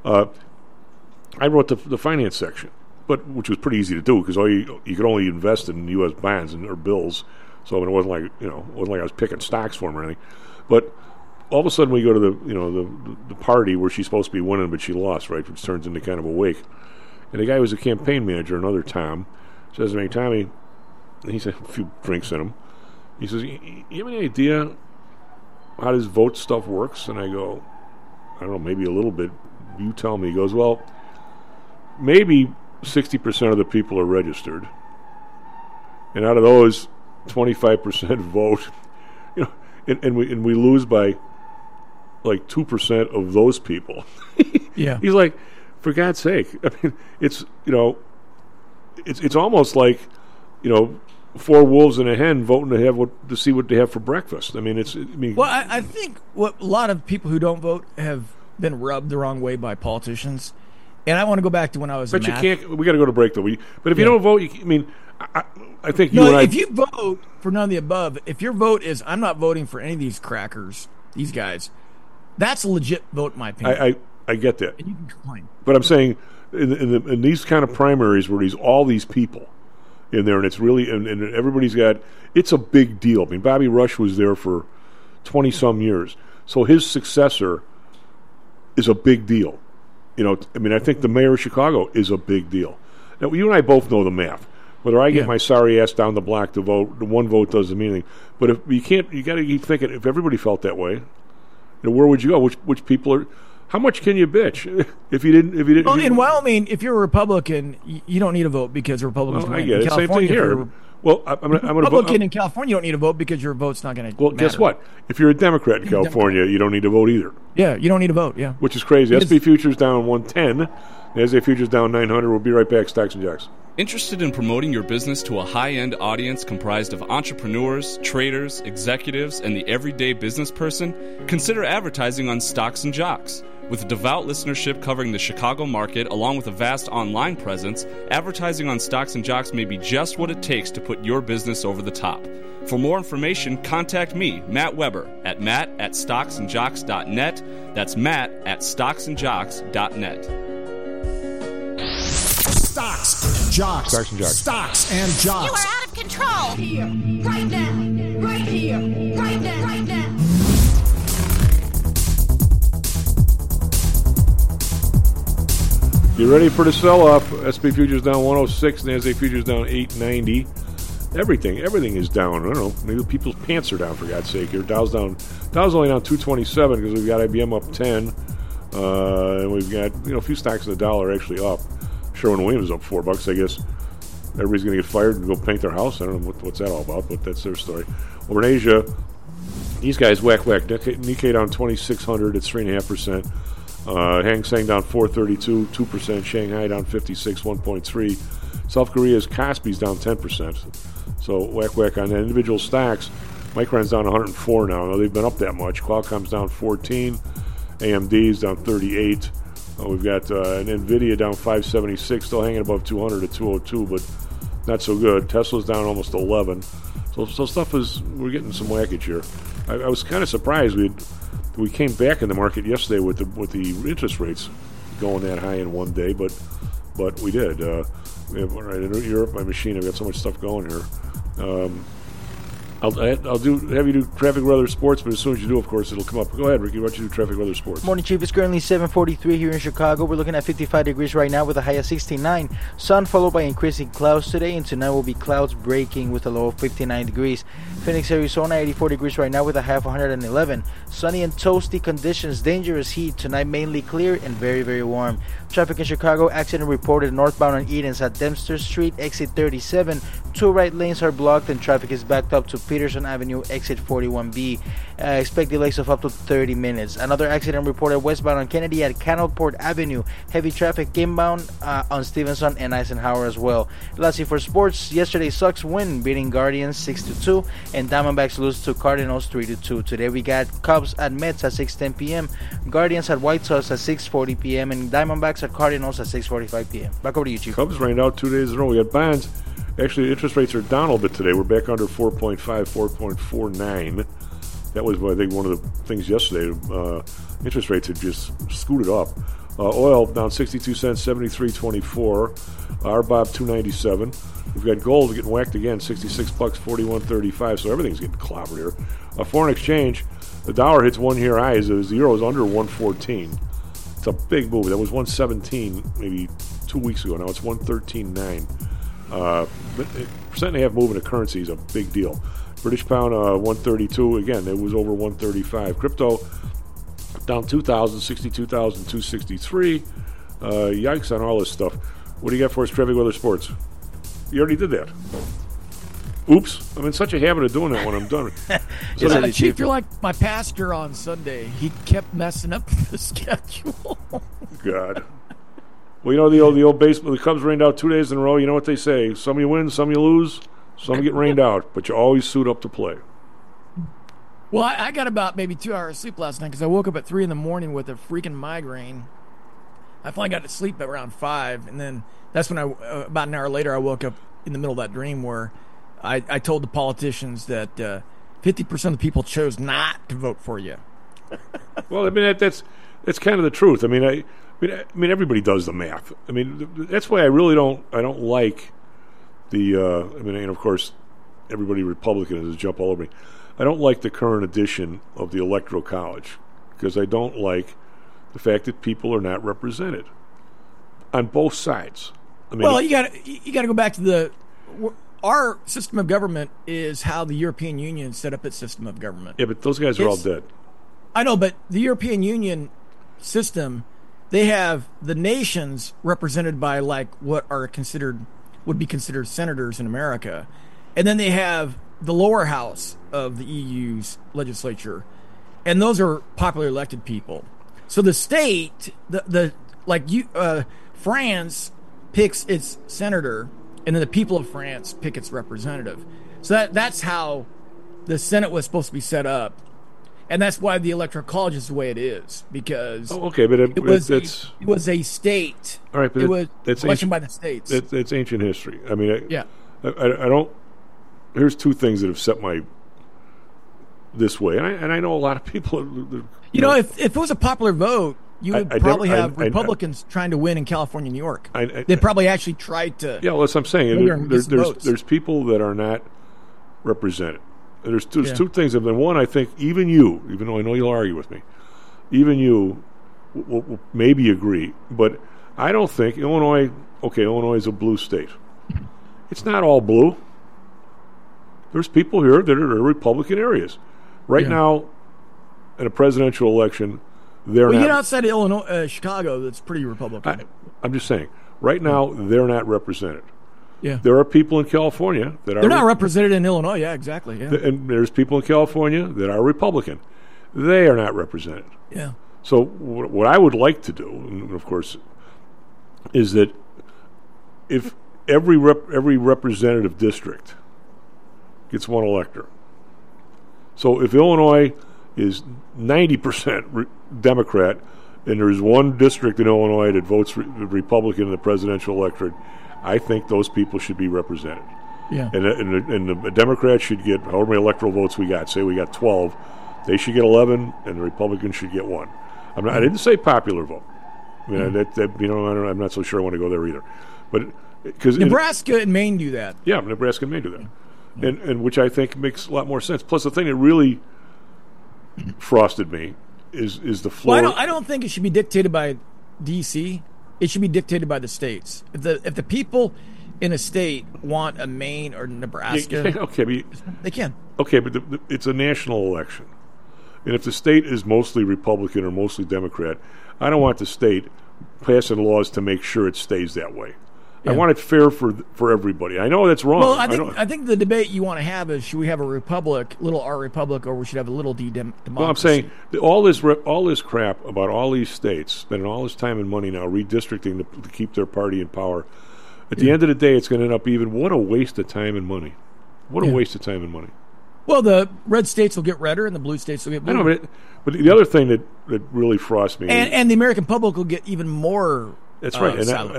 I wrote the finance section, which was pretty easy to do because you could only invest in U.S. bonds or bills, so it wasn't like I was picking stocks for them or anything. But all of a sudden we go to the party where she's supposed to be winning, but she lost, right, which turns into kind of a wake. And the guy who was a campaign manager, another Tom, says to me, Tommy, and he's had a few drinks in him. He says, you have any idea how this vote stuff works? And I go, I don't know, maybe a little bit. You tell me. He goes, well, maybe 60% of the people are registered. And out of those, 25% vote. And we lose by like 2% of those people. Yeah. He's like, for God's sake. I mean, it's almost like, four wolves and a hen voting to see what they have for breakfast. I mean, I think what a lot of people who don't vote have been rubbed the wrong way by politicians. And I want to go back to when I was But in math. you can't. We got to go to break though. But if you don't vote, I think you. If you vote for none of the above, if your vote is I'm not voting for any of these crackers, these guys, that's a legit vote in my opinion. I get that. And you can complain. But I'm saying in these kind of primaries where there's all these people in there, and it's really and everybody's it's a big deal. I mean, Bobby Rush was there for 20-some years, so his successor is a big deal. I think the mayor of Chicago is a big deal. Now, you and I both know the math. Whether I get my sorry ass down the block to vote, the one vote doesn't mean anything. But if you can't, you got to keep thinking. If everybody felt that way, where would you go? Which people are? How much can you bitch if you didn't? Well, in Wyoming, if you're a Republican, you don't need a vote because Republicans win. I get it. Same thing here. Well, I'm going to Republican in California, you don't need a vote because your vote's not going to. Well, guess what? If you're a Democrat in California, you don't need to vote either. Yeah, you don't need to vote. Yeah, which is crazy. SB futures down 110. NASDAQ futures down 900. We'll be right back. Stocks and Jocks. Interested in promoting your business to a high-end audience comprised of entrepreneurs, traders, executives, and the everyday business person? Consider advertising on Stocks and Jocks. With a devout listenership covering the Chicago market, along with a vast online presence, advertising on Stocks and Jocks may be just what it takes to put your business over the top. For more information, contact me, Matt Weber, at matt@stocksandjocks.net. That's matt@stocksandjocks.net. Stocks, Jocks. Stocks and Jocks. Stocks and Jocks. You are out of control. Here, right now. Right here, right now, right now. You ready for the sell-off? SB futures down 106, NASDAQ futures down 890. Everything is down. I don't know. Maybe people's pants are down, for God's sake. Here, Dow's only down 227 because we've got IBM up 10, and we've got a few stocks in the dollar actually up. Sherwin-Williams is up $4. I guess everybody's going to get fired and go paint their house. I don't know what's that all about, but that's their story. Over in Asia, these guys whack. Nikkei down 2,600. It's 3.5%. Hang Seng down 432, 2%. Shanghai down 56, 1.3. South Korea's Kospi's down 10%. So whack on that. Individual stocks, Micron's down 104 now. Now they've been up that much. Qualcomm's down 14. AMD's down 38. We've got an NVIDIA down 576, still hanging above 200 at 202, but not so good. Tesla's down almost 11. So stuff we're getting some whackage here. I was kind of surprised we came back in the market yesterday with the interest rates going that high in one day, but we did. In Europe, my machine, I've got so much stuff going here. I'll have you do traffic, weather, sports, but as soon as you do, of course, it'll come up. Go ahead, Ricky. Why don't you do traffic, weather, sports? Morning, Chief. It's currently 7:43 here in Chicago. We're looking at 55 degrees right now with a high of 69. Sun followed by increasing clouds today, and tonight will be clouds breaking with a low of 59 degrees. Phoenix, Arizona, 84 degrees right now with a high of 111. Sunny and toasty conditions, dangerous heat. Tonight mainly clear and very, very warm. Traffic in Chicago, accident reported northbound on Edens at Dempster Street, exit 37. 2 right lanes are blocked and traffic is backed up to Peterson Avenue, exit 41B. Expect delays of up to 30 minutes. Another accident reported westbound on Kennedy at Canalport Avenue. Heavy traffic inbound on Stevenson and Eisenhower as well. Lastly, for sports, yesterday Sox win, beating Guardians 6-2, and Diamondbacks lose to Cardinals 3-2. Today we got Cubs at Mets at 6:10 p.m., Guardians at White Sox at 6:40 p.m., and Diamondbacks at Cardinals at 6:45 p.m. Back over to you, Chief. Cubs rained out 2 days in a row. We got bonds. Actually, interest rates are down a little bit today. We're back under 4.5, 4.49. That was, I think, one of the things yesterday. Interest rates had just scooted up. Oil down 62 cents, 73.24. RBOB 297. We've got gold getting whacked again, $66, 41.35. So everything's getting clobbered here. Foreign exchange, the dollar hits 1 year highs. The euro is under 114. It's a big move. That was 117 maybe 2 weeks ago. Now it's 113.9. Percent and a half move in a currency is a big deal. British pound 132 again. It was over 135. Crypto down 2,000, 62,263. Yikes on all this stuff. What do you got for us, traffic, weather, sports? You already did that. Oops! I'm in such a habit of doing that when I'm done. So Chief, you're like my pastor on Sunday. He kept messing up the schedule. God. Well, you know the old baseball. The Cubs rained out 2 days in a row. You know what they say: some you win, some you lose, some get rained out. But you always suit up to play. Well, I got about maybe 2 hours of sleep last night because I woke up at 3 in the morning with a freaking migraine. I finally got to sleep at around 5, and then that's when about an hour later I woke up in the middle of that dream where I told the politicians that 50% of the people chose not to vote for you. Well, I mean that's kind of the truth. I mean everybody does the math. I mean that's why I really don't like the. And of course everybody Republican is jump all over me. I don't like the current edition of the Electoral College because I don't like the fact that people are not represented on both sides. I mean, well, you got to go back to our system of government is how the European Union set up its system of government. Yeah, but those guys are all dead. I know, but the European Union system, they have the nations represented by like what would be considered senators in America, and then they have the lower house of the EU's legislature, and those are popularly elected people. So the state, France picks its senator, and then the people of France pick its representative. So that's how the Senate was supposed to be set up, and that's why the Electoral College is the way it is because it was a state. All right, but it was that's elected by the states. It's ancient history. I mean, yeah. I don't. Here's two things that have set my this way, and I know a lot of people. If it was a popular vote, you would probably have Republicans trying to win in California, New York. They'd probably actually try to. Yeah, well, that's what I'm saying. There's people that are not represented. There's two things. And one, I think, even though I know you'll argue with me, even you will maybe agree, but I don't think Illinois. Okay, Illinois is a blue state. It's not all blue. There's people here that are Republican areas. Right now, in a presidential election, they're not. You get outside of Illinois, Chicago, that's pretty Republican. I'm just saying. Right now, they're not represented. Yeah. There are people in California that are. They're not represented in Illinois. Yeah, exactly. Yeah. And there's people in California that are Republican. They are not represented. Yeah. So what I would like to do, and of course, is that if every representative district gets one elector. So if Illinois is 90% Democrat and there's one district in Illinois that votes Republican in the presidential electorate, I think those people should be represented. Yeah. And the Democrats should get however many electoral votes we got. Say we got 12. They should get 11, and the Republicans should get 1. I didn't say popular vote. I mean, I'm not so sure I want to go there either. But because Nebraska and Maine do that. Yeah, Nebraska and Maine do that. And which I think makes a lot more sense. Plus, the thing that really frosted me is the floor. Well, I don't think it should be dictated by D.C. It should be dictated by the states. If the people in a state want a Maine or Nebraska, they can. Okay, but it's a national election, and if the state is mostly Republican or mostly Democrat, I don't want the state passing laws to make sure it stays that way. I want it fair for everybody. I know that's wrong. Well, I think the debate you want to have is, should we have a republic, little R republic, or we should have a little D democracy? Well, I'm saying that all this crap about all these states spending all this time and money now redistricting to keep their party in power. At the end of the day, it's going to end up even. What a waste of time and money. What a waste of time and money. Well, the red states will get redder, and the blue states will get bluer. I know, but the other thing that really frosts me, and the American public will get even more. That's right,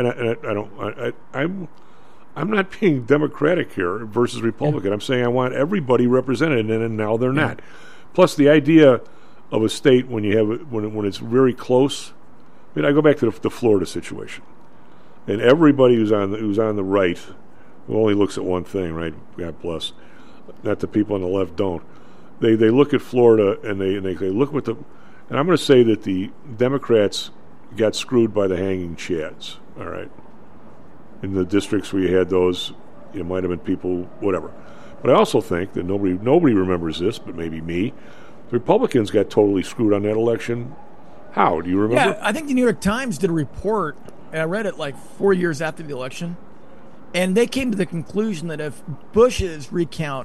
I'm not being Democratic here versus Republican. Yeah. I'm saying I want everybody represented, and now they're not. Plus, the idea of a state when you have when it's very close. I mean, I go back to the Florida situation, and everybody who's on the right, who only looks at one thing, right? God bless. Not the people on the left don't. They look at Florida and they look what and I'm going to say that the Democrats got screwed by the hanging chads. All right, in the districts where you had those, it might have been people, whatever. But I also think that nobody remembers this, but maybe me. The Republicans got totally screwed on that election. How do you remember? Yeah, I think the New York Times did a report, and I read it like 4 years after the election, and they came to the conclusion that if Bush's recount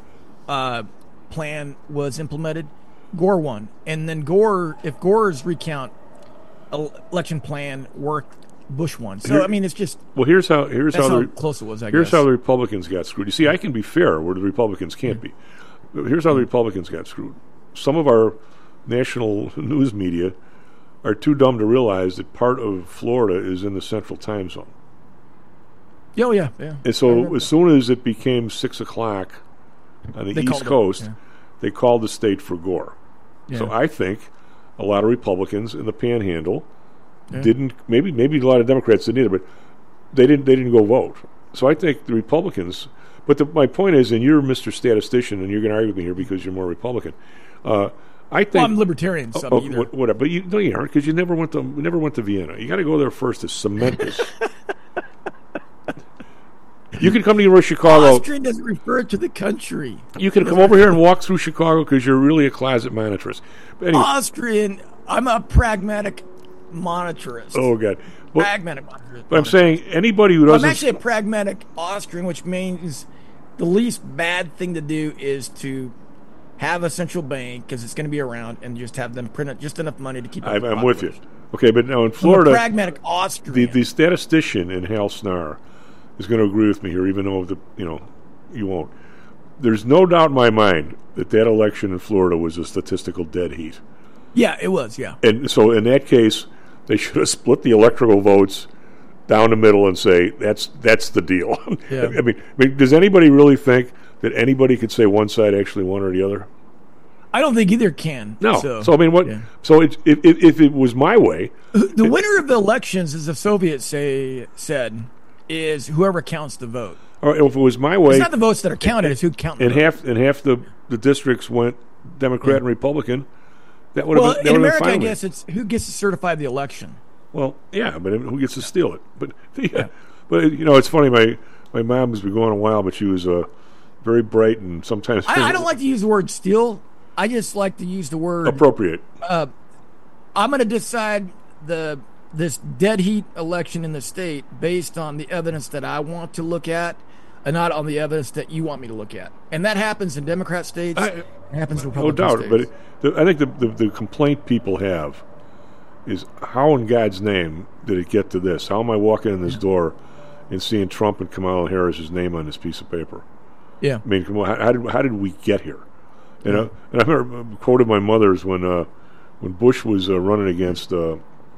plan was implemented, Gore won, and then if Gore's recount election plan worked, Bush won. So I mean, it's just here's how close it was. Here's how the Republicans got screwed. You see, I can be fair where the Republicans can't be. Here's how the Republicans got screwed. Some of our national news media are too dumb to realize that part of Florida is in the Central Time Zone. Oh yeah. And so as soon as it became 6 o'clock on the East Coast, they called the state for Gore. Yeah. So I think a lot of Republicans in the Panhandle didn't. Maybe a lot of Democrats didn't either, but they didn't go vote. So I think the Republicans. But my point is, and you're Mr. Statistician, and you're going to argue with me here because you're more Republican. I think I'm libertarian. Whatever, but you aren't, because you never went to Vienna. You got to go there first to cement this. You can come to University of Chicago. Austrian doesn't refer to the country. You can come over here and walk through Chicago because you're really a closet monitorist. But anyway, Austrian, I'm a pragmatic monetarist. Oh, God. Pragmatic monetarist. But I'm saying anybody who doesn't... I'm actually a pragmatic Austrian, which means the least bad thing to do is to have a central bank, because it's going to be around, and just have them print just enough money to keep up the I'm with you. Okay, but now in Florida... I'm a pragmatic Austrian. The statistician in Hal Snar is going to agree with me here, even though you won't. There's no doubt in my mind that election in Florida was a statistical dead heat. Yeah, it was, yeah. And so in that case, they should have split the electoral votes down the middle and say, that's the deal. Yeah. I mean, does anybody really think that anybody could say one side actually won or the other? I don't think either can. No. So I mean, what? Yeah. So if it was my way... The winner of the elections, as the Soviets said, is whoever counts the vote. Or if it was my way... It's not the votes that are counted, it's who counts the vote. And half the districts went Democrat and Republican, that would have been... in America, I guess it's who gets to certify the election. Well, yeah, but who gets to steal it? But but it's funny. My mom has been going a while, but she was very bright and sometimes. I don't like to use the word steal. I just like to use the word appropriate. I'm going to decide this dead heat election in the state based on the evidence that I want to look at, and not on the evidence that you want me to look at. And that happens in Democrat states. It happens in Republican states. No doubt, but I think the complaint people have is, how in God's name did it get to this? How am I walking in this door and seeing Trump and Kamala Harris's name on this piece of paper? Yeah. I mean, how did we get here? And I remember quoted my mother's when Bush was running against John,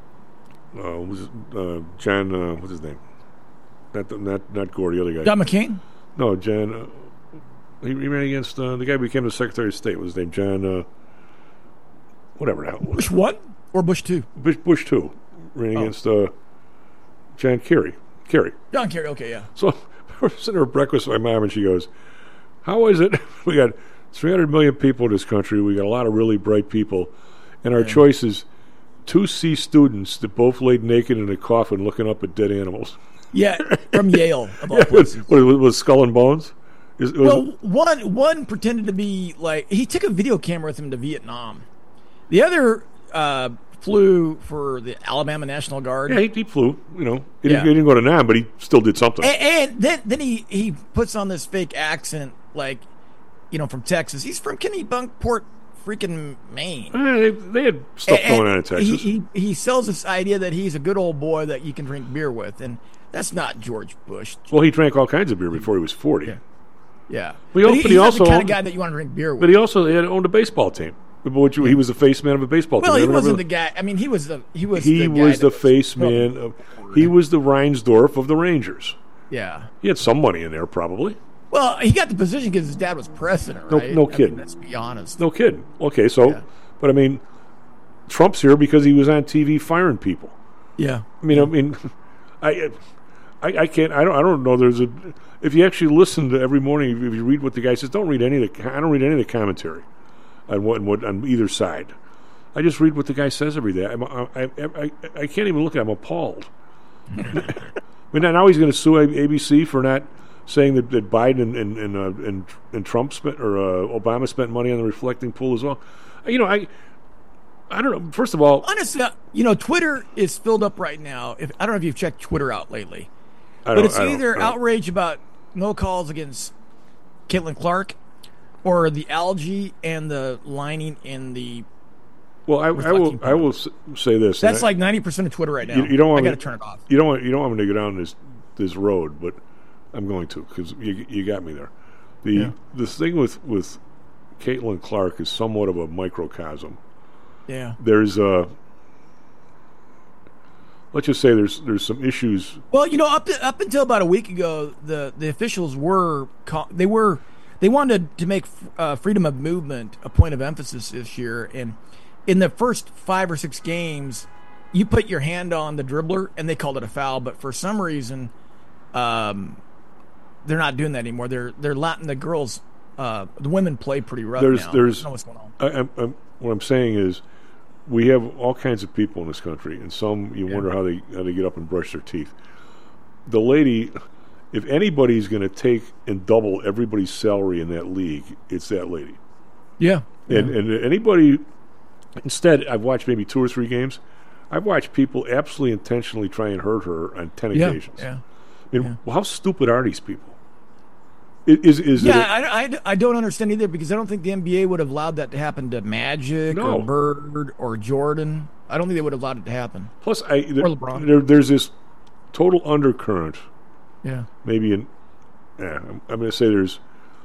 what's his name? Not Gore, the other guy. John McCain? No, John. He ran against the guy who became the Secretary of State. What was his name? John. Whatever the hell. Bush 1 or Bush 2? Bush 2 ran against John Kerry. John Kerry. Okay, yeah. So we're sitting there at breakfast with my mom, and she goes, "How is it? We got 300 million people in this country. We got a lot of really bright people, and our choice is 2 C students that both laid naked in a coffin looking up at dead animals." Yeah, from Yale, of all places. With Skull and Bones? One pretended to be like, he took a video camera with him to Vietnam. The other flew for the Alabama National Guard. Yeah, he flew. You know, he didn't go to Nam, but he still did something. And then he puts on this fake accent, like, you know, from Texas. He's from Kennebunkport, freaking Maine. They had stuff going on in Texas. He sells this idea that he's a good old boy that you can drink beer with, and that's not George Bush. Well, he drank all kinds of beer before he was 40. Yeah. But he also not the kind of guy that you want to drink beer with. But he also had owned a baseball team. He was the face man of a baseball team. Well, he wasn't the guy. I mean, he was the face man. He was the Reinsdorf of the Rangers. Yeah. He had some money in there, probably. Well, he got the position because his dad was president, right? No kidding. Let's be honest. No kidding. Okay, so, but I mean, Trump's here because he was on TV firing people. Yeah. I can't. I don't know. If you actually listen to every morning, if you read what the guy says, I don't read any of the commentary on what on either side. I just read what the guy says every day. I can't even look at it. I'm appalled. I mean, now he's going to sue ABC for not saying that Biden and Trump spent or Obama spent money on the reflecting pool as well. You know, I don't know. First of all, honestly, you know, Twitter is filled up right now. I don't know if you've checked Twitter out lately, but it's either outrage about no calls against Caitlin Clark or the algae and the lining in the. Well, I will say this. That's like 90% of Twitter right now. You don't want I got to turn it off. You don't want me to go down this road, but I'm going to because you got me there. The thing with Caitlin Clark is somewhat of a microcosm. Yeah. There's let's just say there's some issues. Well, you know, up until about a week ago, the officials they wanted to make freedom of movement a point of emphasis this year, and in the first 5 or 6 games, you put your hand on the dribbler and they called it a foul, but for some reason, they're not doing that anymore. They're letting the girls, the women play pretty rough now. I don't know what's going on. What I'm saying is, we have all kinds of people in this country, and some you wonder how they get up and brush their teeth. The lady, if anybody's going to take and double everybody's salary in that league, it's that lady. Yeah. And anybody, instead, I've watched maybe 2 or 3 games. I've watched people absolutely intentionally try and hurt her on 10 occasions. Yeah. I mean, how stupid are these people? I don't understand either because I don't think the NBA would have allowed that to happen to Magic or Bird or Jordan. I don't think they would have allowed it to hapen. Plus, or LeBron. There's this total undercurrent. Yeah. Maybe I'm going to say there's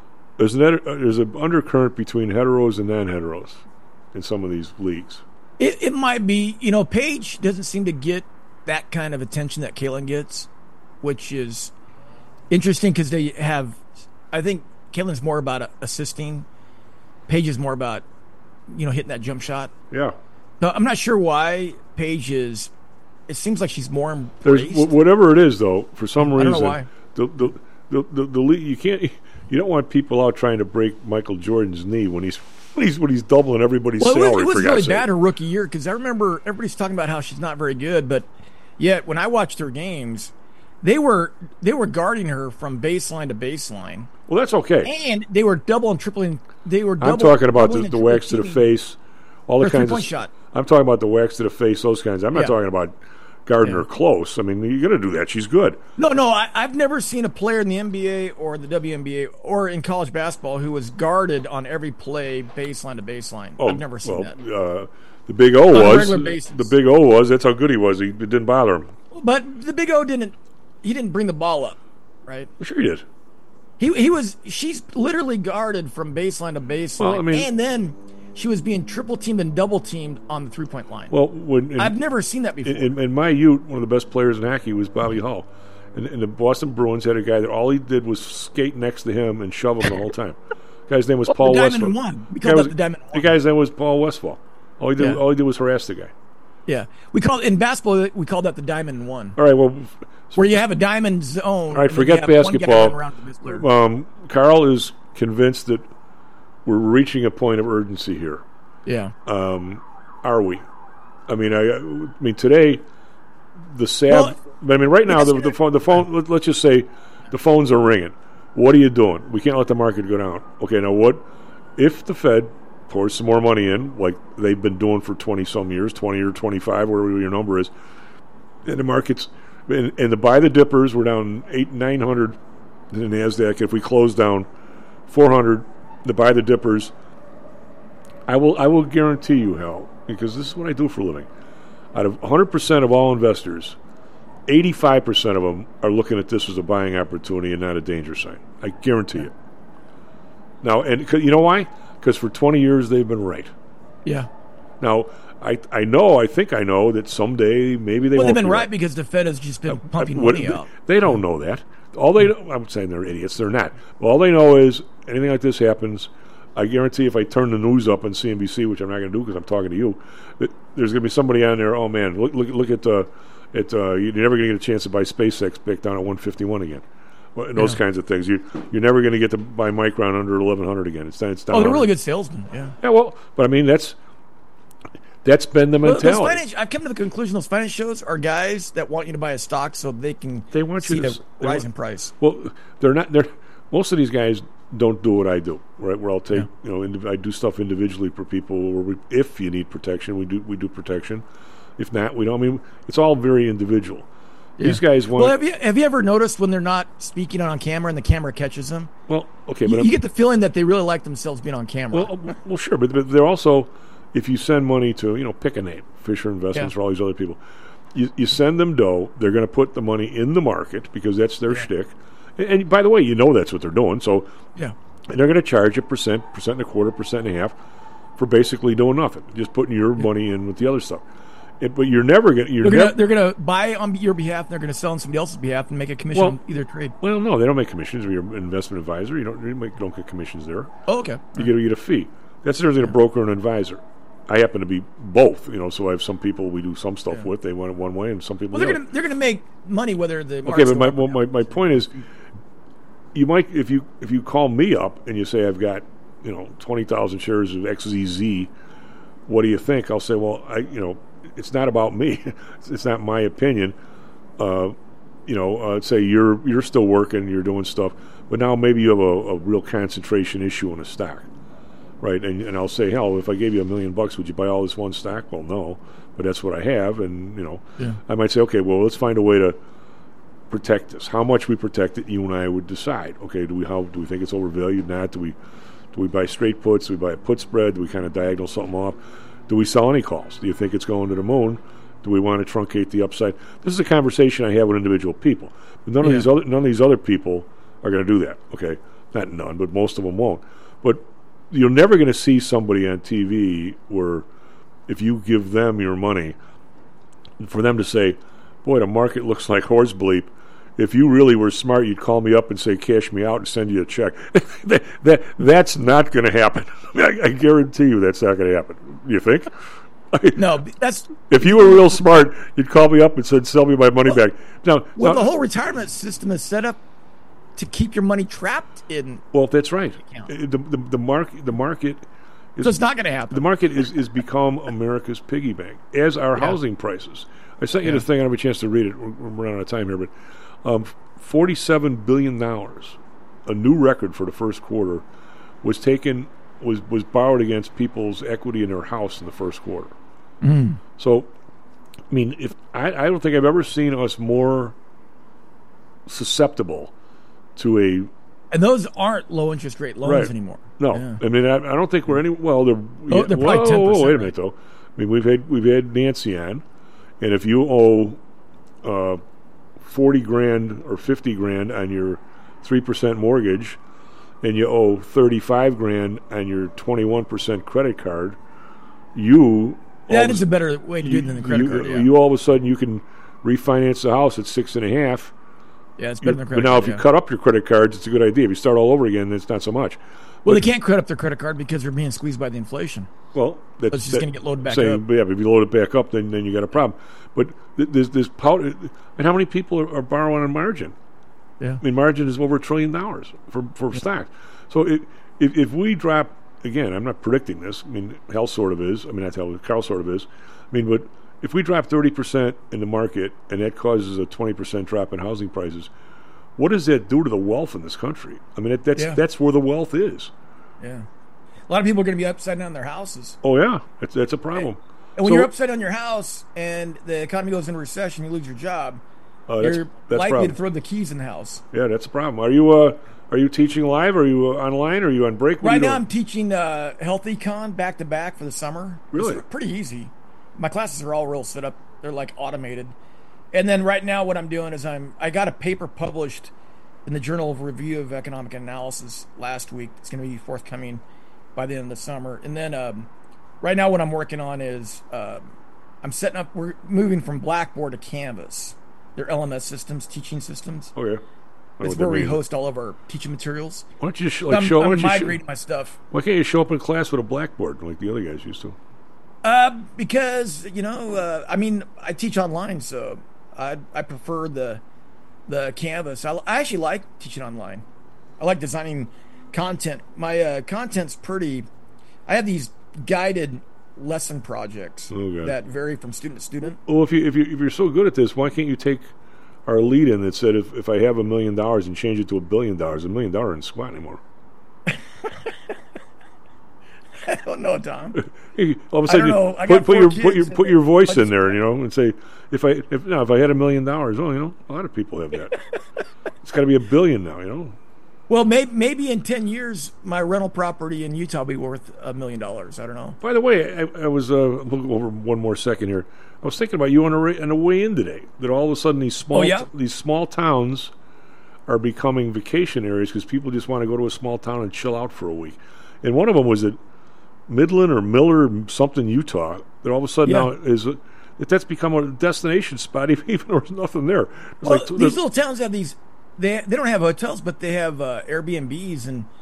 an undercurrent between heteros and non-heteros in some of these leagues. It might be, you know, Paige doesn't seem to get that kind of attention that Caitlin gets, which is interesting because they have. I think Caitlin's more about assisting. Paige is more about, you know, hitting that jump shot. Yeah. No, I'm not sure why Paige is. It seems like she's more embraced. There's whatever it is, though. For some reason, I don't know why. The league, you don't want people out trying to break Michael Jordan's knee when he's doubling everybody's salary. It was for really God's bad sake. her rookie year because I remember everybody's talking about how she's not very good, but yet when I watched her games, they were guarding her from baseline to baseline. Well, that's okay. And they were double and tripling. I'm talking about the wax to the face, all the kinds of shot. I'm talking about the wax to the face, those kinds. I'm not talking about guarding her close. I mean, you're going to do that. She's good. No, I've never seen a player in the NBA or the WNBA or in college basketball who was guarded on every play baseline to baseline. I've never seen that. The Big O was. On a regular basis. The Big O was. That's how good he was. It didn't bother him. But the Big O didn't. He didn't bring the ball up, right? Sure he did. She's literally guarded from baseline to baseline, well, I mean, and then she was being triple teamed and double teamed on the 3-point line. Well, I've never seen that before. In my youth, one of the best players in hockey was Bobby Hull, and the Boston Bruins had a guy that all he did was skate next to him and shove him the whole time. The guy's name was Paul Westphal. We called that the Diamond One. The guy's name was Paul Westphal. All he did was harass the guy. Yeah, in basketball we called that the Diamond One. All right, well, where you have a diamond zone. All right, forget basketball. Carl is convinced that we're reaching a point of urgency here. Yeah. Are we? I mean, today the SAB. Right now the phone. Let's just say the phones are ringing. What are you doing? We can't let the market go down. Okay, now what? If the Fed pour some more money in, like they've been doing for 20-some years, 20 or 25, whatever your number is. And the markets, and to buy the dippers, we're down 900 in the NASDAQ. If we close down 400 to buy the dippers, I will guarantee you, Hal, because this is what I do for a living. Out of 100% of all investors, 85% of them are looking at this as a buying opportunity and not a danger sign. I guarantee it. Now, and you know why? Because for 20 years they've been right. Yeah. Now, I think I know that someday maybe they won't. They've been be right because the Fed has just been pumping money out. They don't know that. All they know, I'm saying they're idiots. They're not. All they know is anything like this happens. I guarantee if I turn the news up on CNBC, which I'm not going to do because I'm talking to you, that there's going to be somebody on there. Oh man, look at you're never going to get a chance to buy SpaceX back down at 151 again. And those kinds of things. You're never going to get to buy Micron under 1100 again. It's down. Oh, they're really good salesmen. Yeah. Yeah. Well, but I mean that's been the mentality. I've come to the conclusion those finance shows are guys that want you to buy a stock so they want see the rise in price. Well, they're not. Most of these guys don't do what I do, right? Where I'll take, I do stuff individually for people. If you need protection, we do protection. If not, we don't. I mean, it's all very individual. Yeah. These guys want. Well, have you ever noticed when they're not speaking on camera and the camera catches them? Well, okay, but you get the feeling that they really like themselves being on camera. Well, sure, but they're also, if you send money to, pick a name, Fisher Investments or all these other people, you send them dough. They're going to put the money in the market because that's their shtick. And by the way, that's what they're doing. So and they're going to charge a percent and a quarter, 1.5% for basically doing nothing, just putting your money in with the other stuff. But you're never going to. They're going to buy on your behalf, and they're going to sell on somebody else's behalf and make a commission on either trade. Well, no, they don't make commissions. You're an investment advisor. You don't get commissions there. Oh, okay. You get a fee. That's the difference between a broker and an advisor. I happen to be both, so I have some people we do some stuff with. They want it one way, and some people. Well, they're going to make money whether the. Okay, but my point is, you might if you call me up and you say I've got 20,000 shares of XZZ, what do you think? I'll say, well, it's not about me. It's not my opinion. Say you're still working, you're doing stuff, but now maybe you have a real concentration issue in a stock. Right, and I'll say, hell, if I gave you $1 million, would you buy all this one stock? Well, no, but that's what I have, and I might say, okay, well, let's find a way to protect this. How much we protect it, you and I would decide. Okay, do we think it's overvalued? Not? Do we buy straight puts? Do we buy a put spread? Do we kind of diagonal something off? Do we sell any calls? Do you think it's going to the moon? Do we want to truncate the upside? This is a conversation I have with individual people, but none of these other people are going to do that. Okay, not none, but most of them won't. But you're never going to see somebody on TV where if you give them your money, for them to say, boy, the market looks like horse bleep. If you really were smart, you'd call me up and say, cash me out and send you a check. That's not going to happen. I guarantee you that's not going to happen. You think? No, that's... If you were real smart, you'd call me up and said, sell me my money back. Now, the whole retirement system is set up to keep your money trapped in. Well, that's right. The market. So it's not going to happen. The market is become America's piggy bank, as are housing prices. I sent you the thing. I don't have a chance to read it. We're running out of time here, but $47 billion, a new record for the first quarter, was borrowed against people's equity in their house in the first quarter. Mm. So, I mean, I don't think I've ever seen us more susceptible to and those aren't low interest rate loans anymore. No, I mean I don't think we're any. Well, they're probably 10%. Wait a minute though. I mean we've had Nancy on, and if you owe $40,000 or $50,000 on your 3% mortgage, and you owe $35,000 on your 21% credit card, that is a better way to do it than the credit card. Yeah. You all of a sudden you can refinance the house at 6.5%. Yeah, it's better than credit card. But now, if you cut up your credit cards, it's a good idea. If you start all over again, it's not so much. Well, they can't cut up their credit card because they're being squeezed by the inflation. Well, it's just going to get loaded back up. Yeah, but if you load it back up, then you got a problem. But there's power. And how many people are borrowing on margin? Yeah, I mean, margin is over $1 trillion for stocks. So if we drop again, I'm not predicting this. I mean, Hal sort of is. I mean, not Hal, Carl sort of is. I mean, but if we drop 30% in the market and that causes a 20% drop in housing prices, what does that do to the wealth in this country? I mean, that's where the wealth is. Yeah. A lot of people are going to be upside down their houses. Oh yeah, that's a problem. And when you're upside down your house and the economy goes into recession, you lose your job. You're likely to throw the keys in the house. Yeah, that's a problem. Are you teaching live? Are you online? Or are you on break? Right now, I'm teaching Health Econ back to back for the summer. Really? It's pretty easy. My classes are all real set up. They're like automated. And then right now, what I'm doing is I got a paper published in the Journal of Review of Economic Analysis last week. It's going to be forthcoming by the end of the summer. And then right now, what I'm working on is we're moving from Blackboard to Canvas. They're LMS systems, teaching systems. Oh yeah, it's where we host all of our teaching materials. Why don't you I'm migrating my stuff. Why can't you show up in class with a blackboard like the other guys used to? Because I teach online, so I prefer the Canvas. I actually like teaching online. I like designing content. My content's pretty. I have these guided lesson projects that vary from student to student. Well, if you're so good at this, why can't you take our lead in that said if I have $1 million and change it to $1 billion, $1 million isn't squat anymore. I don't know, Tom. All of a sudden, put your voice in there, and say if I had $1 million, well, a lot of people have that. It's got to be $1 billion now, Well, maybe in 10 years, my rental property in Utah will be worth $1 million. I don't know. By the way, I was looking over one more second here. I was thinking about you on the way in today. That all of a sudden these small towns are becoming vacation areas because people just want to go to a small town and chill out for a week. And one of them was at Midland or Miller something, Utah. That all of a sudden now that's become a destination spot, even though there's nothing there. These little towns have these. They don't have hotels, but they have Airbnbs and